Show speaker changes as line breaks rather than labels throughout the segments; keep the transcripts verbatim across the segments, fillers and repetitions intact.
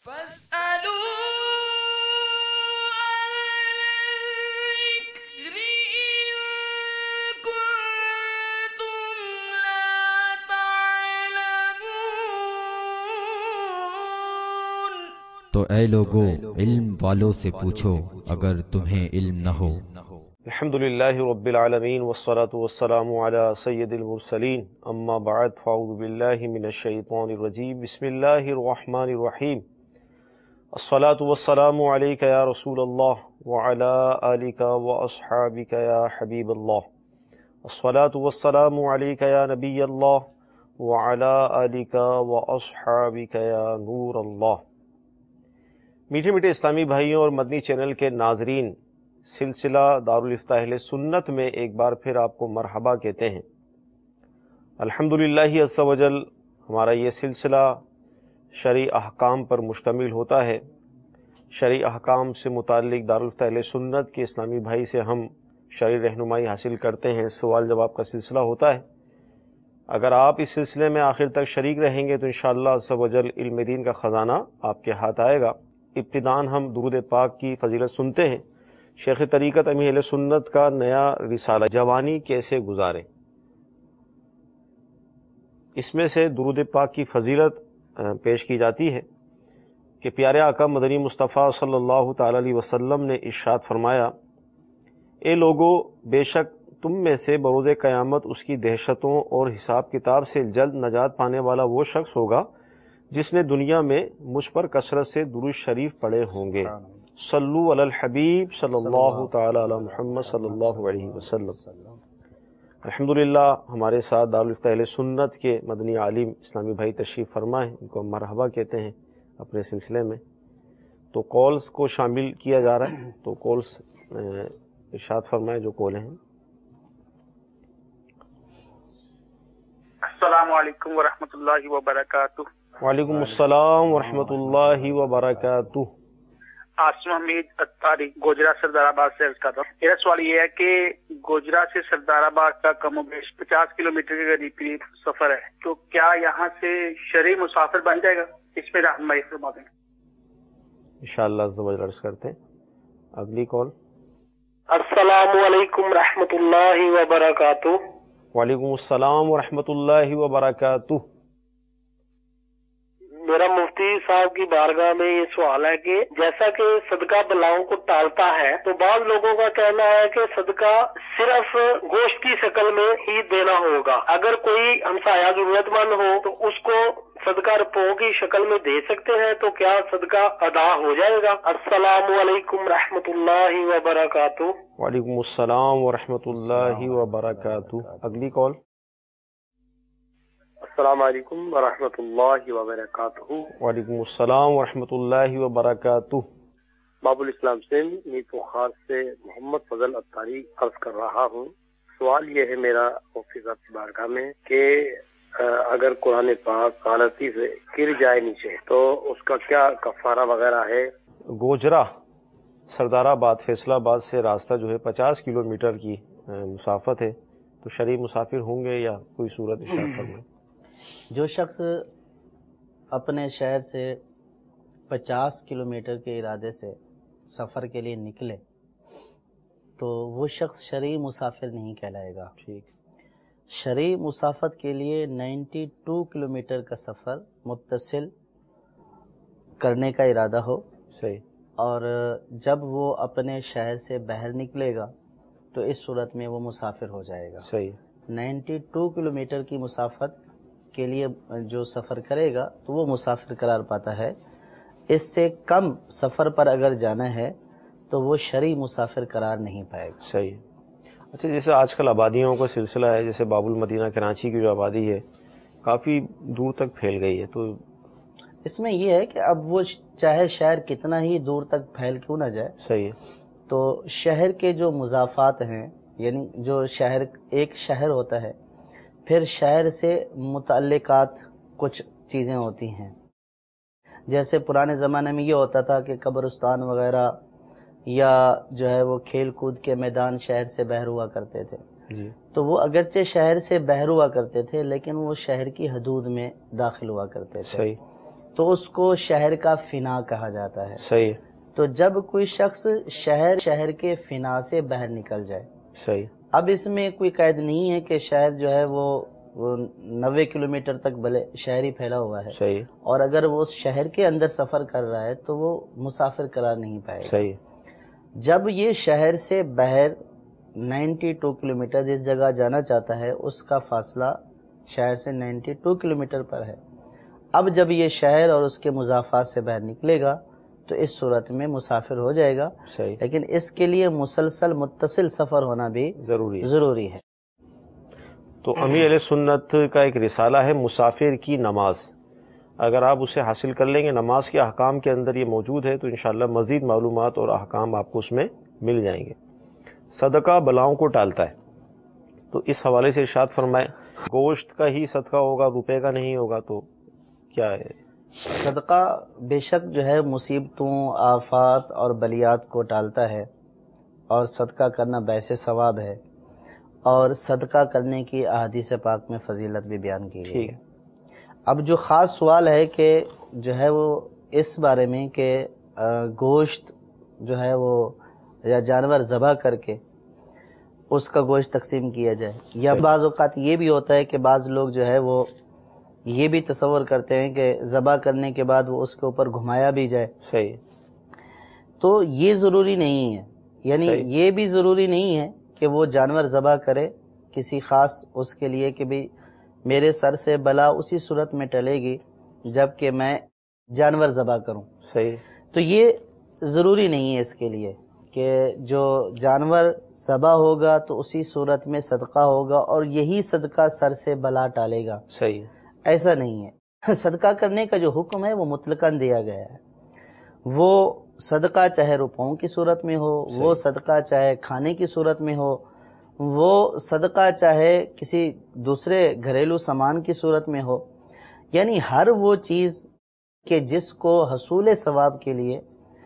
فاسألوا أهل الذكر إن كنتم لا تعلمون۔
تو اے لوگو علم والوں سے پوچھو اگر تمہیں علم نہ ہو۔
الحمدللہ رب العالمین والصلاة والسلام علی سید المرسلین، اما بعد فاعوذ باللہ من الشیطان الرجیم، بسم اللہ الرحمن الرحیم۔ الصلاة والسلام علیک یا رسول اللہ وعلی آلک واصحابک یا حبیب اللہ۔ الصلاة والسلام علیک یا نبی اللہ وعلی آلک واصحابک یا نور اللہ۔ میٹھے میٹھے اسلامی بھائیوں اور مدنی چینل کے ناظرین، سلسلہ دارالفتہ اہل سنت میں ایک بار پھر آپ کو مرحبا کہتے ہیں۔ الحمدللہ عز و جل ہمارا یہ سلسلہ شرعی احکام پر مشتمل ہوتا ہے۔ شرعی احکام سے متعلق دارالفتہ اہل سنت کے اسلامی بھائی سے ہم شرعی رہنمائی حاصل کرتے ہیں، سوال جواب کا سلسلہ ہوتا ہے۔ اگر آپ اس سلسلے میں آخر تک شریک رہیں گے تو انشاءاللہ عز و جل علم دین کا خزانہ آپ کے ہاتھ آئے گا۔ ابتداءً ہم درود پاک کی فضیلت سنتے ہیں۔ شیخ طریقت امیر اہل سنت کا نیا رسالہ جوانی کیسے گزاریں، اس میں سے درود پاک کی فضیلت پیش کی جاتی ہے کہ پیارے آقا مدنی مصطفیٰ صلی اللہ تعالی علیہ وسلم نے ارشاد فرمایا، اے لوگو، بے شک تم میں سے بروز قیامت اس کی دہشتوں اور حساب کتاب سے جلد نجات پانے والا وہ شخص ہوگا جس نے دنیا میں مجھ پر کثرت سے درود شریف پڑھے ہوں گے۔ صلو علی الحبیب صلی اللہ تعالی علی محمد صلی اللہ علیہ وسلم۔ الحمدللہ ہمارے ساتھ دارالفتہ اہل سنت کے مدنی عالم اسلامی بھائی تشریف فرما ہیں، ان کو مرحبا کہتے ہیں اپنے سلسلے میں۔ تو کالز کو شامل کیا جا رہا ہے، تو کالز ارشاد فرمائیں جو کال ہیں۔
السلام علیکم ورحمۃ اللہ وبرکاتہ۔
وعلیکم السلام ورحمۃ اللہ وبرکاتہ۔
عاصم حمید اتاری گوجرا سردار آباد سے عرض کرتا ہوں۔ میرا سوال یہ ہے کہ گوجرا سے سردار آباد کا کم و بیش پچاس کلو میٹر کے قریب قریب سفر ہے، تو کیا یہاں سے شرعی مسافر بن جائے گا؟ اس میں رہنمائی فرما دیں۔
انشاءاللہ عز و جل عرض کرتے ہیں۔ اگلی کال۔
السلام علیکم رحمۃ اللہ وبرکاتہ۔
وعلیکم السلام ورحمۃ اللہ وبرکاتہ۔
میرا مفتی صاحب کی بارگاہ میں یہ سوال ہے کہ جیسا کہ صدقہ بلاؤں کو ٹالتا ہے، تو بعض لوگوں کا کہنا ہے کہ صدقہ صرف گوشت کی شکل میں ہی دینا ہوگا، اگر کوئی ہمسایہ ضرورت مند ہو تو اس کو صدقہ رپو کی شکل میں دے سکتے ہیں، تو کیا صدقہ ادا ہو جائے گا؟ السلام علیکم رحمۃ اللہ وبرکاتہ۔
وعلیکم السلام ورحمۃ اللہ وبرکاتہ۔ اگلی کال۔
السلام علیکم ورحمۃ اللہ وبرکاتہ۔
وعلیکم السلام ورحمۃ اللہ وبرکاتہ۔
باب الاسلام سے نیت و خاص سے محمد فضل اتاری عرض کر رہا ہوں۔ سوال یہ ہے میرا مفتی صاحب کی بارگاہ میں کہ اگر قرآن پاک غلطی سے گر جائے نیچے تو اس کا کیا کفارہ وغیرہ ہے؟
گوجرا سردار آباد فیصلہ آباد سے راستہ جو ہے پچاس کلو میٹر کی مسافت ہے، تو شرعی مسافر ہوں گے یا کوئی صورت ارشاد فرمائیں۔
جو شخص اپنے شہر سے پچاس کلومیٹر کے ارادے سے سفر کے لیے نکلے تو وہ شخص شرعی مسافر نہیں کہلائے گا۔
ٹھیک۔
شرعی مسافت کے لیے نائنٹی ٹو کلومیٹر کا سفر متصل کرنے کا ارادہ ہو،
صحیح،
اور جب وہ اپنے شہر سے باہر نکلے گا تو اس صورت میں وہ مسافر ہو جائے گا۔
صحیح۔
نائنٹی ٹو کلومیٹر کی مسافت کے لیے جو سفر کرے گا تو وہ مسافر قرار پاتا ہے۔ اس سے کم سفر پر اگر جانا ہے تو وہ شرعی مسافر قرار نہیں پائے گا۔
صحیح۔ اچھا، جیسے آج کل آبادیوں کا سلسلہ ہے، جیسے باب المدینہ کراچی کی جو آبادی ہے کافی دور تک پھیل گئی ہے، تو
اس میں یہ ہے کہ اب وہ چاہے شہر کتنا ہی دور تک پھیل کیوں نہ جائے،
صحیح ہے،
تو شہر کے جو مضافات ہیں، یعنی جو شہر ایک شہر ہوتا ہے، پھر شہر سے متعلقات کچھ چیزیں ہوتی ہیں، جیسے پرانے زمانے میں یہ ہوتا تھا کہ قبرستان وغیرہ یا جو ہے وہ کھیل کود کے میدان شہر سے باہر ہوا کرتے تھے،
جی،
تو وہ اگرچہ شہر سے باہر ہوا کرتے تھے لیکن وہ شہر کی حدود میں داخل ہوا کرتے تھے۔
صحیح۔
تو اس کو شہر کا فنا کہا جاتا ہے.
صحیح.
تو جب کوئی شخص شہر شہر کے فنا سے باہر نکل جائے.
صحیح.
اب اس میں کوئی قید نہیں ہے کہ شہر جو ہے وہ نوے کلومیٹر تک بلے شہر ہی پھیلا ہوا ہے.
صحیح.
اور اگر وہ اس شہر کے اندر سفر کر رہا ہے تو وہ مسافر قرار نہیں پائے گا.
صحیح.
جب یہ شہر سے باہر نائنٹی ٹو کلومیٹر جس جگہ جانا چاہتا ہے اس کا فاصلہ شہر سے نائنٹی ٹو کلومیٹر پر ہے. اب جب یہ شہر اور اس کے مضافات سے باہر نکلے گا تو اس صورت میں مسافر ہو جائے گا.
صحیح.
لیکن اس کے لیے مسلسل متصل سفر ہونا بھی
ضروری
ضروری ہے.
تو امی علیہ سنت کا ایک رسالہ ہے مسافر کی نماز، اگر آپ اسے حاصل کر لیں گے، نماز کے احکام کے اندر یہ موجود ہے، تو انشاءاللہ مزید معلومات اور احکام آپ کو اس میں مل جائیں گے. صدقہ بلاؤں کو ٹالتا ہے، تو اس حوالے سے ارشاد فرمائے. گوشت کا ہی صدقہ ہوگا، روپے کا نہیں ہوگا، تو کیا ہے؟
صدقہ بے شک جو ہے مصیبتوں، آفات اور بلیات کو ٹالتا ہے، اور صدقہ کرنا باعث ثواب ہے، اور صدقہ کرنے کی احادیث پاک میں فضیلت بھی بیان کی گئی ہے. اب جو خاص سوال ہے کہ جو ہے وہ اس بارے میں کہ گوشت جو ہے وہ یا جانور ذبح کر کے اس کا گوشت تقسیم کیا جائے، یا بعض اوقات یہ بھی ہوتا ہے کہ بعض لوگ جو ہے وہ یہ بھی تصور کرتے ہیں کہ ذبح کرنے کے بعد وہ اس کے اوپر گھمایا بھی جائے.
صحیح.
تو یہ ضروری نہیں ہے، یعنی
صحیح.
یہ بھی ضروری نہیں ہے کہ وہ جانور ذبح کرے کسی خاص اس کے لیے کہ بھی میرے سر سے بلا اسی صورت میں ٹلے گی جب کہ میں جانور ذبح کروں.
صحیح.
تو یہ ضروری نہیں ہے اس کے لیے کہ جو جانور ذبح ہوگا تو اسی صورت میں صدقہ ہوگا اور یہی صدقہ سر سے بلا ٹالے گا.
صحیح.
ایسا نہیں ہے. صدقہ کرنے کا جو حکم ہے وہ مطلقاً دیا گیا ہے. وہ صدقہ چاہے روپوں کی صورت میں ہو، وہ صدقہ چاہے کھانے کی صورت میں ہو، وہ صدقہ چاہے کسی دوسرے گھریلو سامان کی صورت میں ہو، یعنی ہر وہ چیز کہ جس کو حصول ثواب کے لیے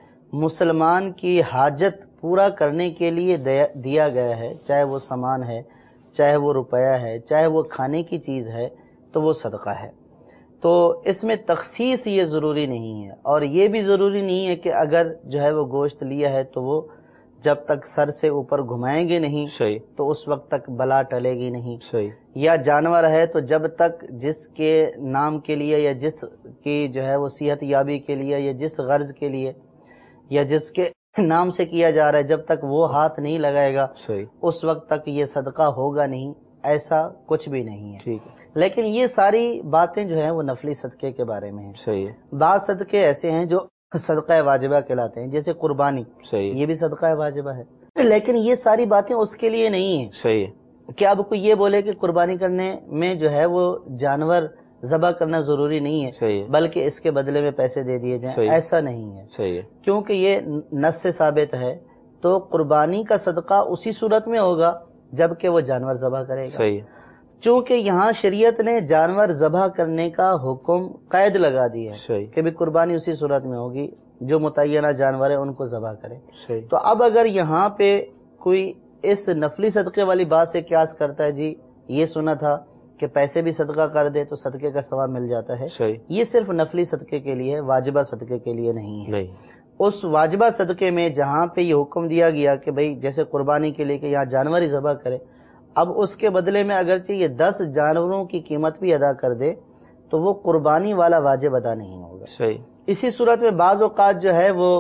مسلمان کی حاجت پورا کرنے کے لیے دیا گیا ہے، چاہے وہ سامان ہے، چاہے وہ روپیہ ہے، چاہے وہ کھانے کی چیز ہے، تو وہ صدقہ ہے. تو اس میں تخصیص یہ ضروری نہیں ہے، اور یہ بھی ضروری نہیں ہے کہ اگر جو ہے وہ گوشت لیا ہے تو وہ جب تک سر سے اوپر گھمائیں گے نہیں
صحیح.
تو اس وقت تک بلا ٹلے گی نہیں.
صحیح.
یا جانور ہے تو جب تک جس کے نام کے لیے یا جس کی جو ہے وہ صحت یابی کے لیے یا جس غرض کے لیے یا جس کے نام سے کیا جا رہا ہے جب تک وہ ہاتھ نہیں لگائے گا
صحیح.
اس وقت تک یہ صدقہ ہوگا نہیں. ایسا کچھ بھی نہیں ہے.
ٹھیک ہے.
لیکن یہ ساری باتیں جو ہیں وہ نفلی صدقے کے بارے میں ہیں.
صحیح.
بعض صدقے ایسے ہیں جو صدقہ واجبہ کہلاتے ہیں، جیسے قربانی.
صحیح.
یہ بھی صدقہ واجبہ ہے، لیکن یہ ساری باتیں اس کے لیے نہیں ہیں.
صحیح.
کہ اب کوئی یہ بولے کہ قربانی کرنے میں جو ہے وہ جانور ذبح کرنا ضروری نہیں ہے،
صحیح.
بلکہ اس کے بدلے میں پیسے دے دیے جائیں.
صحیح.
ایسا نہیں ہے،
صحیح.
کیونکہ یہ نص سے ثابت ہے. تو قربانی کا صدقہ اسی صورت میں ہوگا جبکہ وہ جانور ذبح کرے گا.
صحیح.
چونکہ یہاں شریعت نے جانور ذبح کرنے کا حکم قید لگا دی ہے
صحیح.
کہ بھی قربانی اسی صورت میں ہوگی جو متعینہ جانور ہے ان کو ذبح کرے.
صحیح.
تو اب اگر یہاں پہ کوئی اس نفلی صدقے والی بات سے قیاس کرتا ہے، جی یہ سنا تھا کہ پیسے بھی صدقہ کر دے تو صدقے کا ثواب مل جاتا ہے،
صحیح.
یہ صرف نفلی صدقے کے لیے ہے، واجبہ صدقے کے لیے نہیں ہے.
نہیں.
اس واجبہ صدقے میں جہاں پہ یہ حکم دیا گیا کہ بھئی جیسے قربانی کے لیے کہ یہاں جانور ہی ذبح کرے، اب اس کے بدلے میں اگرچہ یہ دس جانوروں کی قیمت بھی ادا کر دے تو وہ قربانی والا واجب ادا نہیں ہوگا.
صحیح.
اسی صورت میں بعض اوقات جو ہے وہ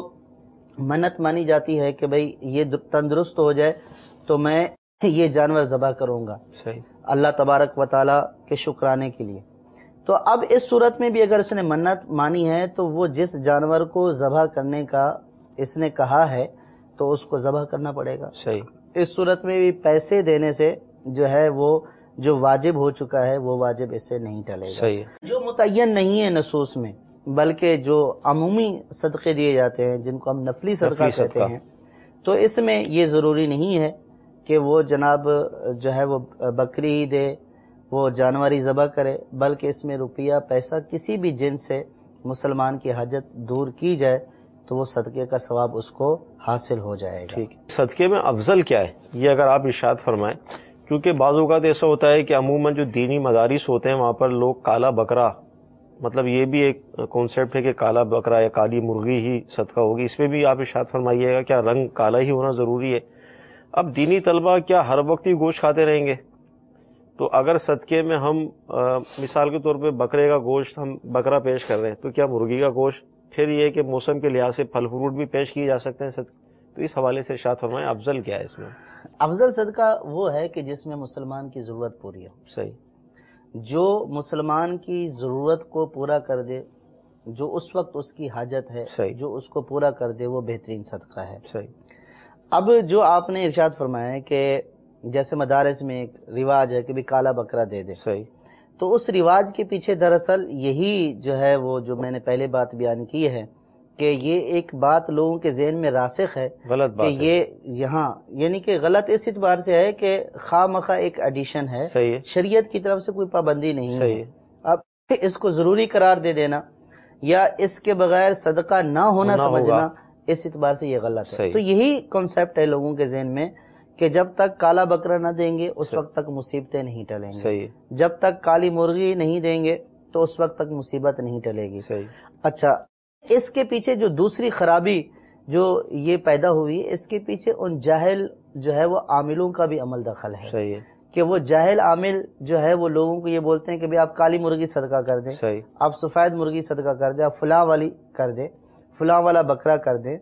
منت مانی جاتی ہے کہ بھئی یہ تندرست ہو جائے تو میں یہ جانور ذبح کروں گا
صحیح.
اللہ تبارک و تعالیٰ کے شکرانے کے لیے. تو اب اس صورت میں بھی اگر اس نے منت مانی ہے تو وہ جس جانور کو ذبح کرنے کا اس نے کہا ہے تو اس کو ذبح کرنا پڑے گا.
صحیح.
اس صورت میں بھی پیسے دینے سے جو ہے وہ جو واجب ہو چکا ہے وہ واجب اس سے نہیں ٹلے گا.
صحیح.
جو متعین نہیں ہے نصوص میں بلکہ جو عمومی صدقے دیے جاتے ہیں جن کو ہم نفلی صدقہ
نفلی
کہتے
صدقہ.
ہیں، تو اس میں یہ ضروری نہیں ہے کہ وہ جناب جو ہے وہ بکری ہی دے، وہ جانور ہی ذبح کرے، بلکہ اس میں روپیہ پیسہ کسی بھی جنس سے مسلمان کی حاجت دور کی جائے تو وہ صدقے کا ثواب اس کو حاصل ہو جائے گا.
ٹھیک. صدقے میں افضل کیا ہے یہ اگر آپ ارشاد فرمائیں، کیونکہ بعض اوقات ایسا ہوتا ہے کہ عموماً جو دینی مدارس ہوتے ہیں وہاں پر لوگ کالا بکرا مطلب یہ بھی ایک کانسیپٹ ہے کہ کالا بکرا یا کالی مرغی ہی صدقہ ہوگی، اس میں بھی آپ ارشاد فرمائیے گا کیا رنگ کالا ہی ہونا ضروری ہے؟ اب دینی طلبہ کیا ہر وقت ہی گوشت کھاتے رہیں گے؟ تو اگر صدقے میں ہم مثال کے طور پہ بکرے کا گوشت ہم بکرا پیش کر رہے ہیں تو کیا مرغی کا گوشت؟ پھر یہ کہ موسم کے لحاظ سے پھل فروٹ بھی پیش کیے جا سکتے ہیں صدقے، تو اس حوالے سے ارشاد فرمائیں افضل کیا ہے اس میں؟
افضل صدقہ وہ ہے کہ جس میں مسلمان کی ضرورت پوری ہو،
صحیح،
جو مسلمان کی ضرورت کو پورا کر دے، جو اس وقت اس کی حاجت ہے،
صحیح،
جو اس کو پورا کر دے، وہ بہترین صدقہ ہے۔
صحیح۔
اب جو آپ نے ارشاد فرمایا ہے کہ جیسے مدارس میں ایک رواج ہے کہ بھی کالا بکرا دے دے،
صحیح،
تو اس رواج کے پیچھے دراصل یہی جو ہے وہ جو میں نے پہلے بات بیان کی ہے کہ یہ ایک بات لوگوں کے ذہن میں راسخ ہے
غلط
کہ
بات ہے،
یہ یہاں یعنی کہ غلط اس اعتبار سے ہے کہ خواہ مخواہ ایک ایڈیشن ہے،
صحیح ہے،
شریعت کی طرف سے کوئی پابندی نہیں
صحیح
ہے۔
ہے،
اب اس کو ضروری قرار دے دینا یا اس کے بغیر صدقہ نہ ہونا
ہونا
سمجھنا،
ہوگا،
اس اعتبار سے یہ غلط ہے۔
صحیح،
تو یہی کانسیپٹ ہے لوگوں کے ذہن میں کہ جب تک کالا بکرا نہ دیں گے اس
صحیح،
وقت تک مصیبتیں نہیں ٹلیں گی،
صحیح،
جب تک کالی مرغی نہیں دیں گے تو اس وقت تک مصیبت نہیں ٹلے گی۔
صحیح،
اچھا، اس کے پیچھے جو دوسری خرابی جو یہ پیدا ہوئی، اس کے پیچھے ان جاہل جو ہے وہ عاملوں کا بھی عمل دخل ہے
صحیح ہے،
کہ وہ جاہل عامل جو ہے وہ لوگوں کو یہ بولتے ہیں کہ بھئی آپ کالی مرغی صدقہ کر دیں،
صحیح،
آپ سفید مرغی صدقہ کر دیں، آپ فلاں والی کر دیں، فلاں والا بکرا کر دیں۔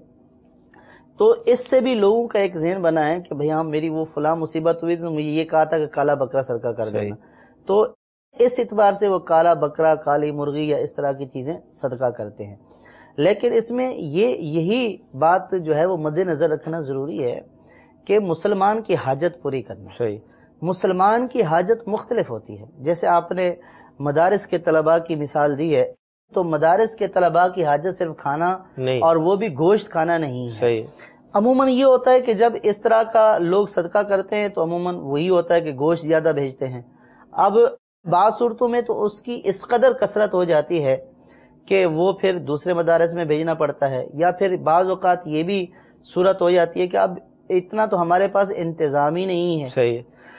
تو اس سے بھی لوگوں کا ایک ذہن بنا ہے کہ بھئی ہاں میری وہ فلاں مصیبت ہوئی تو مجھے یہ کہا تھا کہ کالا بکرا صدقہ کر دینا، تو اس اعتبار سے وہ کالا بکرا، کالی مرغی یا اس طرح کی چیزیں صدقہ کرتے ہیں۔ لیکن اس میں یہ یہی بات جو ہے وہ مد نظر رکھنا ضروری ہے کہ مسلمان کی حاجت پوری کرنا،
صحیح،
مسلمان کی حاجت مختلف ہوتی ہے۔ جیسے آپ نے مدارس کے طلباء کی مثال دی ہے، تو مدارس کے طلباء کی حاجت صرف کھانا
نہیں،
اور وہ بھی گوشت کھانا نہیں ہے۔
صحیح،
عموماً یہ ہوتا ہے کہ جب اس طرح کا لوگ صدقہ کرتے ہیں تو عموماً وہی ہوتا ہے کہ گوشت زیادہ بھیجتے ہیں۔ اب بعض صورتوں میں تو اس کی اس قدر کثرت ہو جاتی ہے کہ وہ پھر دوسرے مدارس میں بھیجنا پڑتا ہے، یا پھر بعض اوقات یہ بھی صورت ہو جاتی ہے کہ اب اتنا تو ہمارے پاس انتظام ہی نہیں ہے۔
صحیح،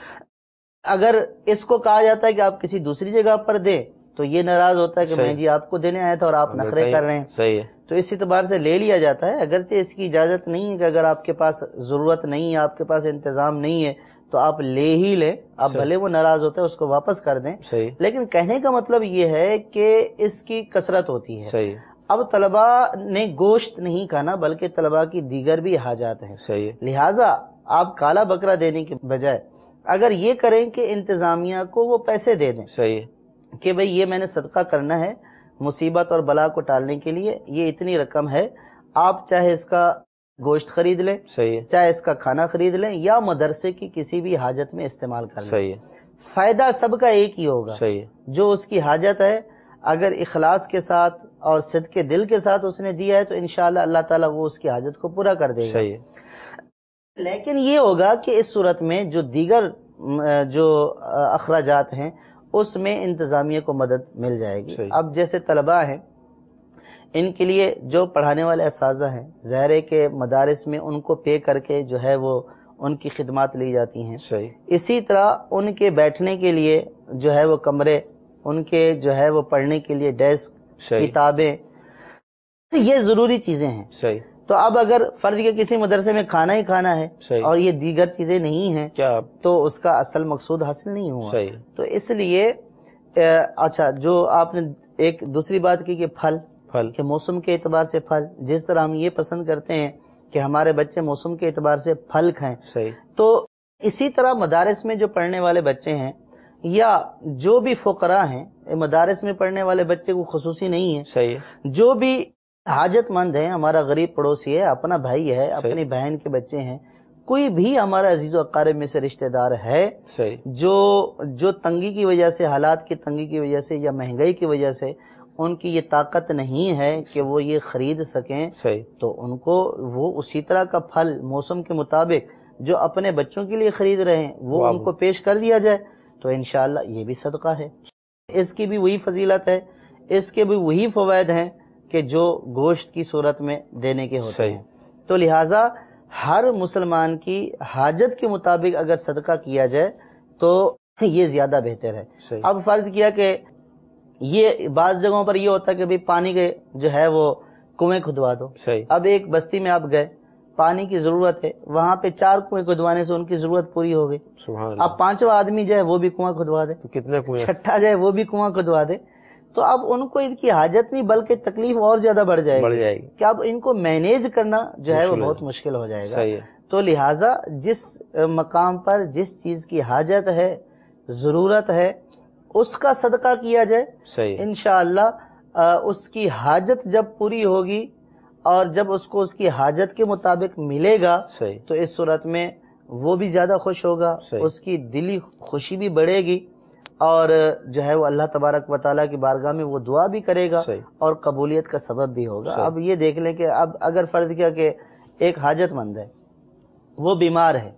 اگر اس کو کہا جاتا ہے کہ آپ کسی دوسری جگہ پر دیں تو یہ ناراض ہوتا ہے کہ
صحیح،
میں جی آپ کو دینے آیا تھا اور آپ نخرے کر رہے ہیں،
صحیح ہے،
تو اس اعتبار سے لے لیا جاتا ہے، اگرچہ اس کی اجازت نہیں ہے کہ اگر آپ کے پاس ضرورت نہیں ہے، آپ کے پاس انتظام نہیں ہے تو آپ لے ہی لیں، آپ
صحیح،
بھلے وہ ناراض ہوتا ہے اس کو واپس کر دیں،
صحیح،
لیکن کہنے کا مطلب یہ ہے کہ اس کی کثرت ہوتی ہے۔
صحیح،
اب طلباء نے گوشت نہیں کھانا بلکہ طلباء کی دیگر بھی حاجات ہیں،
صحیح،
لہٰذا آپ کالا بکرا دینے کے بجائے اگر یہ کریں کہ انتظامیہ کو وہ پیسے دے دیں
صحیح،
کہ بھئی یہ میں نے صدقہ کرنا ہے مصیبت اور بلا کو ٹالنے کے لیے، یہ اتنی رقم ہے، آپ چاہے اس کا گوشت خرید لیں،
صحیح،
چاہے اس کا کھانا خرید لیں یا مدرسے کی کسی بھی حاجت میں استعمال کر لیں،
صحیح،
فائدہ سب کا ایک ہی ہوگا۔
صحیح،
جو اس کی حاجت ہے اگر اخلاص کے ساتھ اور صدقے دل کے ساتھ اس نے دیا ہے تو انشاءاللہ اللہ تعالیٰ وہ اس کی حاجت کو پورا کر دے گا۔
صحیح،
لیکن یہ ہوگا کہ اس صورت میں جو دیگر جو اخراجات ہیں اس میں انتظامیہ کو مدد مل جائے گی۔
صحیح،
اب جیسے طلباء ہیں ان کے لیے جو پڑھانے والے اساتذہ ہیں، ظاہر ہے کہ مدارس میں ان کو پے کر کے جو ہے وہ ان کی خدمات لی جاتی ہیں،
صحیح،
اسی طرح ان کے بیٹھنے کے لیے جو ہے وہ کمرے، ان کے جو ہے وہ پڑھنے کے لیے ڈیسک،
صحیح،
کتابیں، یہ ضروری چیزیں ہیں۔
صحیح،
تو اب اگر فرض کے کسی مدرسے میں کھانا ہی کھانا ہے
صحیح،
اور یہ دیگر چیزیں نہیں ہیں
کیا
تو اس کا اصل مقصود حاصل نہیں ہوا۔
صحیح،
تو اس لیے اچھا جو آپ نے ایک دوسری بات کی کہ پھل
پھل،
کہ موسم کے اعتبار سے پھل، جس طرح ہم یہ پسند کرتے ہیں کہ ہمارے بچے موسم کے اعتبار سے پھل کھائیں،
صحیح،
تو اسی طرح مدارس میں جو پڑھنے والے بچے ہیں یا جو بھی فقراء ہیں، مدارس میں پڑھنے والے بچے کو خصوصی نہیں ہے،
صحیح،
جو بھی حاجت مند ہے، ہمارا غریب پڑوسی ہے، اپنا بھائی ہے،
صحیح،
اپنی بہن کے بچے ہیں، کوئی بھی ہمارا عزیز و اقارب میں سے رشتہ دار ہے
صحیح،
جو جو تنگی کی وجہ سے، حالات کی تنگی کی وجہ سے یا مہنگائی کی وجہ سے ان کی یہ طاقت نہیں ہے کہ وہ یہ خرید سکیں،
صحیح،
تو ان کو وہ اسی طرح کا پھل موسم کے مطابق جو اپنے بچوں کے لیے خرید رہے ہیں وہ ان کو پیش کر دیا جائے تو انشاءاللہ یہ بھی صدقہ ہے، اس کی بھی وہی فضیلت ہے، اس کے بھی وہی فوائد ہیں کہ جو گوشت کی صورت میں دینے کے ہوتے ہیں۔ تو لہٰذا ہر مسلمان کی حاجت کے مطابق اگر صدقہ کیا جائے تو یہ زیادہ بہتر ہے۔
صحیح،
اب فرض کیا کہ یہ بعض جگہوں پر یہ ہوتا ہے کہ بھی پانی کے جو ہے وہ کنویں کھدوا دو.
صحیح.
اب ایک بستی میں آپ گئے, پانی کی ضرورت ہے, وہاں پہ چار کنویں کھدوانے سے ان کی ضرورت پوری ہو گئی.
سبحان اللہ.
اب پانچواں آدمی جو ہے وہ بھی کنواں کھدوا دے,
تو کتنے کنویں؟
چھٹا جو ہے وہ بھی کنواں کھدوا دے, تو اب ان کو ان کی حاجت نہیں بلکہ تکلیف اور زیادہ بڑھ جائے
بڑھ
گی
جائے گی
کہ اب ان کو مینیج کرنا جو ہے وہ
مشکل ہے.
بہت مشکل ہو جائے گا.
صحیح ہے.
تو لہٰذا جس مقام پر جس چیز کی حاجت ہے, ضرورت ہے, اس کا صدقہ کیا جائے.
صحیح.
انشاءاللہ اس کی حاجت جب پوری ہوگی اور جب اس کو اس کی حاجت کے مطابق ملے گا,
صحیح.
تو اس صورت میں وہ بھی زیادہ خوش ہوگا,
صحیح.
اس کی دلی خوشی بھی بڑھے گی, اور جو ہے وہ اللہ تبارک و تعالیٰ کی بارگاہ میں وہ دعا بھی کرے گا,
صحیح.
اور قبولیت کا سبب بھی ہوگا.
صحیح.
اب یہ دیکھ لیں کہ اب اگر فرض کیا کہ ایک حاجت مند ہے, وہ بیمار ہے,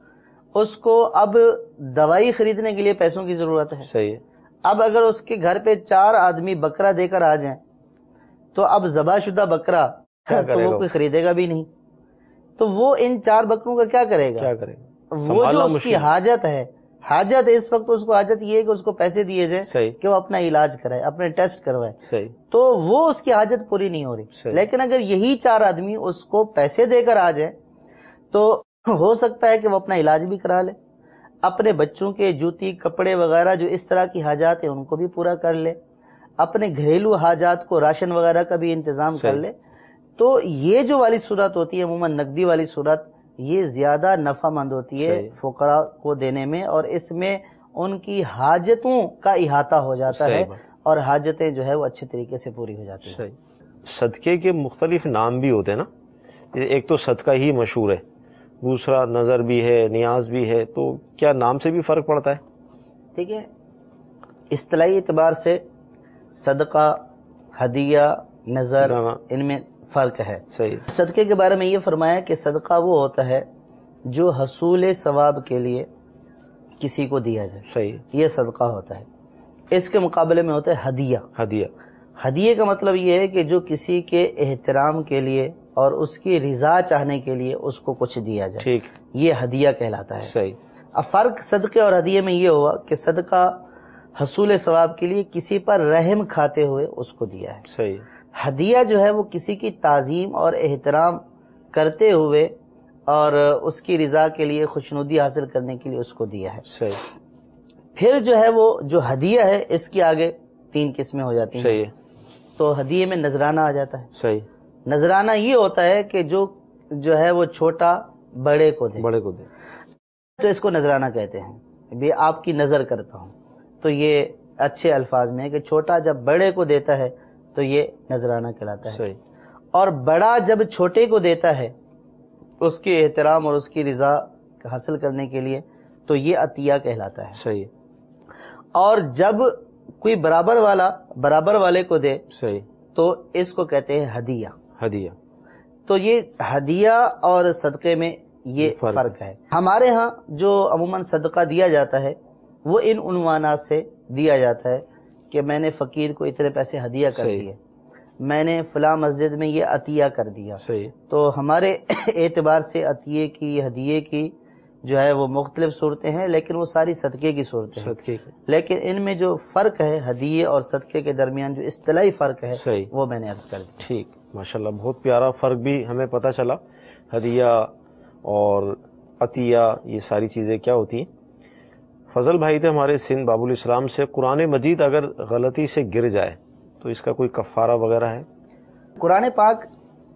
اس کو اب دوائی خریدنے کے لیے پیسوں کی ضرورت ہے.
صحیح.
اب اگر اس کے گھر پہ چار آدمی بکرا دے کر آ جائیں تو اب ذبح شدہ بکرا تو وہ کوئی خریدے گا بھی نہیں, تو وہ ان چار بکروں کا کیا کرے گا؟
کیا کرے گا؟
وہ جو اس کی حاجت ہے, حاجت اس وقت اس کو حاجت یہ ہے کہ اس کو پیسے دیے جائیں
صحیح.
کہ وہ اپنا علاج کرائے, اپنے ٹیسٹ کروائے.
صحیح.
تو وہ اس کی حاجت پوری نہیں ہو رہی.
صحیح.
لیکن اگر یہی چار آدمی اس کو پیسے دے کر آ جائیں تو ہو سکتا ہے کہ وہ اپنا علاج بھی کرا لے, اپنے بچوں کے جوتی کپڑے وغیرہ جو اس طرح کی حاجات ہیں ان کو بھی پورا کر لے, اپنے گھریلو حاجات کو راشن وغیرہ کا بھی انتظام کر لے. تو یہ جو والی صورت ہوتی ہے عموماً نقدی والی صورت, یہ زیادہ نفع مند ہوتی ہے فقراء کو دینے میں, اور اس میں ان کی حاجتوں کا احاطہ ہو جاتا ہے اور حاجتیں جو ہے وہ اچھے طریقے سے پوری ہو جاتی ہیں.
صدقے کے مختلف نام بھی ہوتے ہیں نا, ایک تو صدقہ ہی مشہور ہے, دوسرا نظر بھی ہے, نیاز بھی ہے, تو کیا نام سے بھی فرق پڑتا ہے؟
دیکھیں اصطلاحی اعتبار سے صدقہ, ہدیہ, نظر, ان میں فرق ہے.
صحیح.
صدقے کے بارے میں یہ فرمایا کہ صدقہ وہ ہوتا ہے جو حصول ثواب کے لیے کسی کو دیا جائے.
صحیح.
یہ صدقہ ہوتا ہے. اس کے مقابلے میں ہوتا ہے ہدیہ.
ہدیہ
ہدیے کا مطلب یہ ہے کہ جو کسی کے احترام کے لیے اور اس کی رضا چاہنے کے لیے اس کو کچھ دیا جائے.
ٹھیک.
یہ ہدیہ کہلاتا ہے.
صحیح.
اب فرق صدقے اور ہدیے میں یہ ہوا کہ صدقہ حصول ثواب کے لیے کسی پر رحم کھاتے ہوئے اس کو دیا ہے.
صحیح.
ہدیہ جو ہے وہ کسی کی تعظیم اور احترام کرتے ہوئے اور اس کی رضا کے لیے خوشنودی حاصل کرنے کے لیے اس کو دیا ہے.
صحیح.
پھر جو ہے وہ جو ہدیہ ہے اس کی آگے تین قسمیں ہو جاتی ہیں.
صحیح.
تو ہدیے میں نذرانہ آ جاتا ہے.
صحیح.
نذرانہ یہ ہوتا ہے کہ جو جو ہے وہ چھوٹا بڑے کو دے,
بڑے کو دے,
تو اس کو نذرانہ کہتے ہیں. بھی آپ کی نظر کرتا ہوں, تو یہ اچھے الفاظ میں ہے کہ چھوٹا جب بڑے کو دیتا ہے تو یہ نذرانہ کہلاتا ہے.
صحیح. اور
بڑا جب چھوٹے کو دیتا ہے اس کے احترام اور اس کی رضا حاصل کرنے کے لیے تو یہ عطیہ کہلاتا ہے.
صحیح.
اور جب کوئی برابر والا برابر والے کو دے
صحیح
تو اس کو کہتے ہیں ہدیہ.
ہدیہ.
تو یہ ہدیہ اور صدقے میں یہ فرق, فرق ہے. ہمارے ہاں جو عموماً صدقہ دیا جاتا ہے وہ ان عنوانات سے دیا جاتا ہے کہ میں نے فقیر کو اتنے پیسے ہدیہ کر دیے, میں نے فلاں مسجد میں یہ عطیہ کر دیا.
صحیح.
تو ہمارے اعتبار سے عطیے کی ہدیے کی جو ہے وہ مختلف صورتیں ہیں, لیکن وہ ساری صدقے کی صورتیں ہیں.
صدقے کی.
لیکن ان میں جو فرق ہے ہدیے اور صدقے کے درمیان جو اصطلاحی فرق ہے
صحیح.
وہ میں نے عرض کر دیا.
ٹھیک, ماشاءاللہ بہت پیارا فرق بھی ہمیں پتہ چلا. ہدیہ اور عطیہ یہ ساری چیزیں کیا ہوتی ہیں. فضل بھائی تھے ہمارے سندھ باب الاسلام سے, قرآن مجید اگر غلطی سے گر جائے تو اس کا کوئی کفارہ وغیرہ ہے؟
قرآن پاک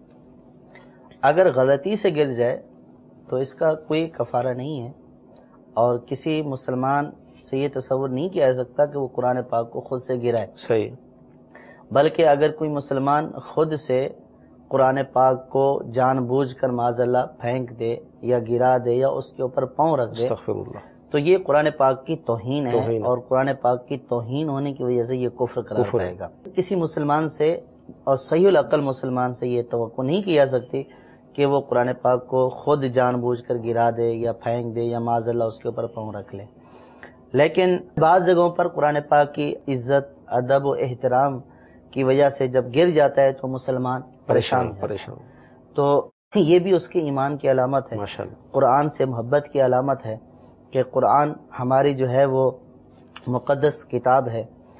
اگر غلطی سے گر جائے تو اس کا کوئی کفارہ نہیں ہے, اور کسی مسلمان سے یہ تصور نہیں کیا جا سکتا کہ وہ قرآن پاک کو خود سے گرائے.
صحیح.
بلکہ اگر کوئی مسلمان خود سے قرآن پاک کو جان بوجھ کر معاذ اللہ پھینک دے یا گرا دے یا اس کے اوپر پاؤں رکھ دے
استغفر اللہ,
تو یہ قرآن پاک کی توہین ہے,
توہین.
اور قرآن پاک کی توہین ہونے کی وجہ سے یہ کفر قرار
کفر
پائے گا. کسی مسلمان سے اور صحیح العقل مسلمان سے یہ توقع نہیں کی جا سکتی کہ وہ قرآن پاک کو خود جان بوجھ کر گرا دے یا پھینک دے یا معاذ اللہ اس کے اوپر پاؤں رکھ لے. لیکن بعض جگہوں پر قرآن پاک کی عزت ادب و احترام کی وجہ سے جب گر جاتا ہے تو مسلمان پریشان
پریشان
تو یہ بھی اس کے ایمان کی علامت ہے,
ماشاءاللہ.
قرآن سے محبت کی علامت ہے کہ قرآن ہماری جو ہے وہ مقدس کتاب ہے,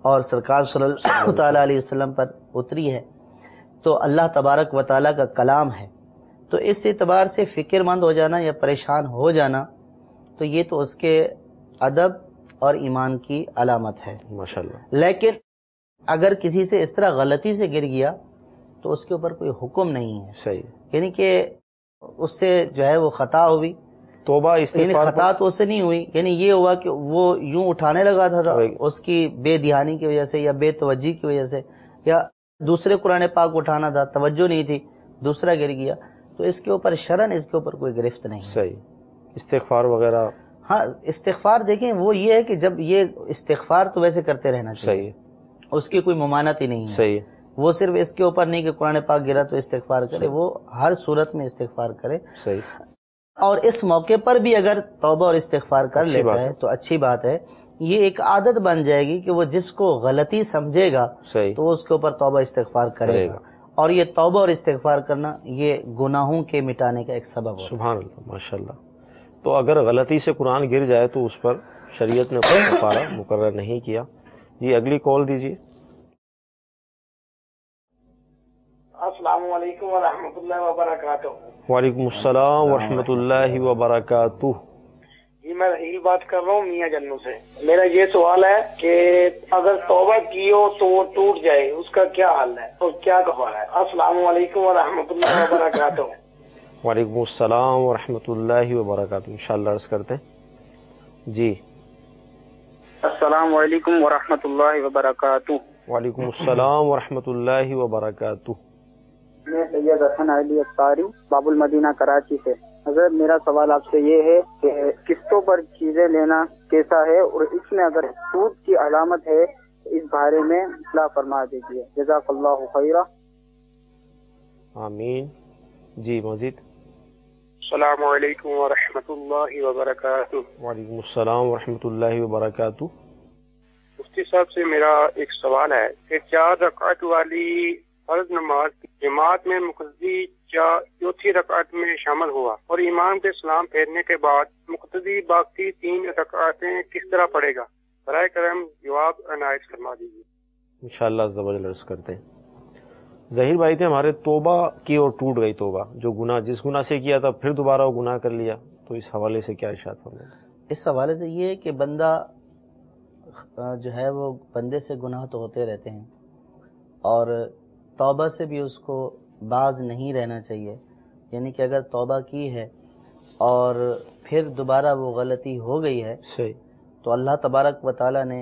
اور سرکار صلی اللہ تعالی علیہ وسلم پر اتری ہے تو اللہ تبارک و تعالیٰ کا کلام ہے، تو اس اعتبار سے فکر مند ہو جانا یا پریشان ہو جانا تو یہ تو اس کے ادب اور ایمان کی علامت ہے
ماشاءاللہ۔
لیکن اگر کسی سے اس طرح غلطی سے گر گیا تو اس کے اوپر کوئی حکم نہیں ہے،
صحیح،
یعنی کہ اس سے جو ہے وہ خطا ہوئی،
توبہ
یعنی
استغفار
خطا تو اس سے نہیں ہوئی، یعنی یہ ہوا کہ وہ یوں اٹھانے لگا تھا اس کی بے دھیانی کی وجہ سے یا بے توجہی کی وجہ سے، یا دوسرے قرآن پاک اٹھانا تھا، توجہ نہیں تھی، دوسرا گر گیا، تو اس کے اوپر شرن اس کے اوپر کوئی گرفت نہیں ہے۔
صحیح، استغفار وغیرہ
ہاں استغفار دیکھیں وہ یہ ہے کہ جب یہ استغفار تو ویسے کرتے رہنا چاہیے،
صحیح،
اس کی کوئی ممانت ہی نہیں ہے،
صحیح،
وہ صرف اس کے اوپر نہیں کہ قرآن پاک گرا تو استغفار کرے، وہ ہر صورت میں استغفار کرے،
صحیح،
اور اس موقع پر بھی اگر توبہ اور استغفار کر
اچھی
لیتا
بات
ہے
ہے۔
تو اچھی بات ہے، یہ ایک عادت بن جائے گی کہ وہ جس کو غلطی سمجھے گا
صحیح،
تو اس کے اوپر توبہ استغفار کرے
کرے
گا،
گا۔
اور یہ توبہ اور استغفار کرنا یہ گناہوں کے مٹانے کا ایک سبب ہوتا ہے۔
سبحان اللہ، ماشاءاللہ۔ تو اگر غلطی سے قرآن گر جائے تو اس پر شریعت نے کوئی کفارہ مقرر نہیں کیا۔ جی اگلی کال دیجیے۔
السلام علیکم ورحمۃ اللہ وبرکاتہ۔
وعلیکم السلام ورحمۃ اللہ وبرکاتہ۔
جی میں رحیل بات کر رہا ہوں میاں جنوں سے۔ میرا یہ سوال ہے کہ اگر توبہ کی ہو تو وہ ٹوٹ جائے، اس کا کیا حل ہے اور کیا کفارہ ہے؟ السلام علیکم ورحمۃ اللہ وبرکاتہ۔
وعلیکم السلام ورحمۃ اللہ وبرکاتہ، انشاءاللہ عرض کرتے ہیں۔ جی
السلام علیکم ورحمۃ اللہ وبرکاتہ۔
وعلیکم السلام ورحمۃ اللہ وبرکاتہ۔
میں سید حسن علی اختاری باب المدینہ کراچی سے۔ حضرت میرا سوال آپ سے یہ ہے کہ قسطوں پر چیزیں لینا کیسا ہے، اور اس میں اگر سود کی علامت ہے اس بارے میں اصلاح فرما دیجیے، جزاک اللہ خیرہ۔
آمین۔ جی مزید۔
السلام علیکم ورحمۃ اللہ وبرکاتہ۔
وعلیکم السلام ورحمۃ اللہ وبرکاتہ۔
مفتی صاحب سے میرا ایک سوال ہے کہ چار رکعت والی فرض نماز جماعت میں مقتدی چوتھی رکعت میں شامل ہوا اور امام کے سلام پھیرنے کے بعد مقتدی باقی تین رکعتیں کس طرح پڑھے گا؟ برائے کرم جواب عنایت فرما دیجیے۔
انشاءاللہ عز و جل عرض کرتے ہیں۔ ظہیر بھائی تھے ہمارے، توبہ کی اور ٹوٹ گئی توبہ، جو گناہ جس گناہ سے کیا تھا پھر دوبارہ وہ گناہ کر لیا، تو اس حوالے سے کیا ارشاد فرمائیں؟
اس حوالے سے یہ ہے کہ بندہ جو ہے وہ بندے سے گناہ تو ہوتے رہتے ہیں، اور توبہ سے بھی اس کو باز نہیں رہنا چاہیے، یعنی کہ اگر توبہ کی ہے اور پھر دوبارہ وہ غلطی ہو گئی ہے
صحیح،
تو اللہ تبارک و تعالیٰ نے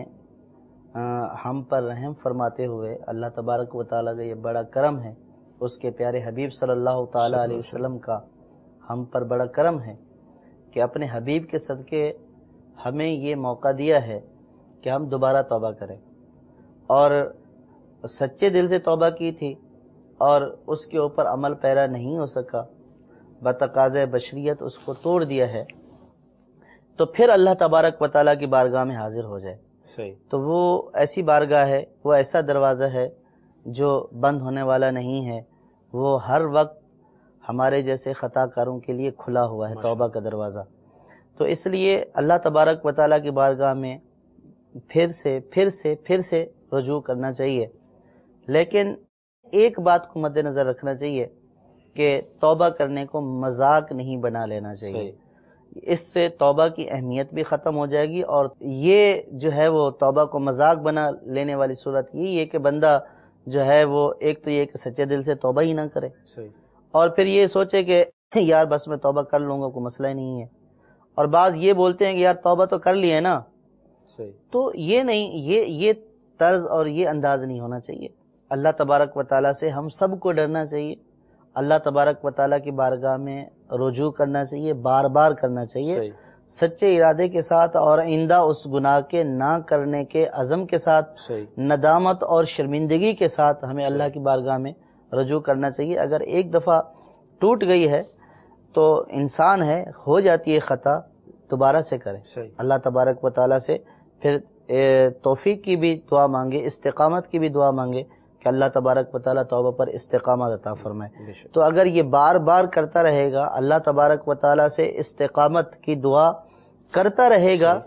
ہم پر رحم فرماتے ہوئے، اللہ تبارک و تعالیٰ کا یہ بڑا کرم ہے، اس کے پیارے حبیب صلی اللہ تعالیٰ علیہ وسلم کا ہم پر بڑا کرم ہے کہ اپنے حبیب کے صدقے ہمیں یہ موقع دیا ہے کہ ہم دوبارہ توبہ کریں، اور سچے دل سے توبہ کی تھی اور اس کے اوپر عمل پیرا نہیں ہو سکا، بتقاضۂ بشریت اس کو توڑ دیا ہے، تو پھر اللہ تبارک و تعالیٰ کی بارگاہ میں حاضر ہو جائے۔
صحیح،
تو وہ ایسی بارگاہ ہے، وہ ایسا دروازہ ہے جو بند ہونے والا نہیں ہے، وہ ہر وقت ہمارے جیسے خطا کاروں کے لیے کھلا ہوا ہے توبہ کا دروازہ۔ تو اس لیے اللہ تبارک و تعالیٰ کی بارگاہ میں پھر سے پھر سے پھر سے رجوع کرنا چاہیے، لیکن ایک بات کو مد نظر رکھنا چاہیے کہ توبہ کرنے کو مذاق نہیں بنا لینا چاہیے، اس سے توبہ کی اہمیت بھی ختم ہو جائے گی، اور یہ جو ہے وہ توبہ کو مذاق بنا لینے والی صورت یہی ہے کہ بندہ جو ہے وہ ایک تو یہ کہ سچے دل سے توبہ ہی نہ کرے،
صحیح،
اور پھر یہ سوچے کہ یار بس میں توبہ کر لوں گا، کوئی مسئلہ ہی نہیں ہے، اور بعض یہ بولتے ہیں کہ یار توبہ تو کر لی ہے نا،
صحیح،
تو یہ نہیں، یہ یہ طرز اور یہ انداز نہیں ہونا چاہیے۔ اللہ تبارک و تعالیٰ سے ہم سب کو ڈرنا چاہیے، اللہ تبارک و تعالیٰ کی بارگاہ میں رجوع کرنا چاہیے، بار بار کرنا چاہیے،
صحیح،
سچے ارادے کے ساتھ اور آئندہ اس گناہ کے نہ کرنے کے عزم کے ساتھ،
صحیح،
ندامت اور شرمندگی کے ساتھ ہمیں اللہ کی بارگاہ میں رجوع کرنا چاہیے۔ اگر ایک دفعہ ٹوٹ گئی ہے تو انسان ہے، ہو جاتی ہے خطا، دوبارہ سے کرے،
صحیح،
اللہ تبارک و تعالیٰ سے پھر توفیق کی بھی دعا مانگے، استقامت کی بھی دعا مانگے کہ اللہ تبارک و تعالیٰ توبہ پر استقامت عطا فرمائے۔ تو اگر یہ بار بار کرتا رہے گا، اللہ تبارک و تعالیٰ سے استقامت کی دعا کرتا رہے گا،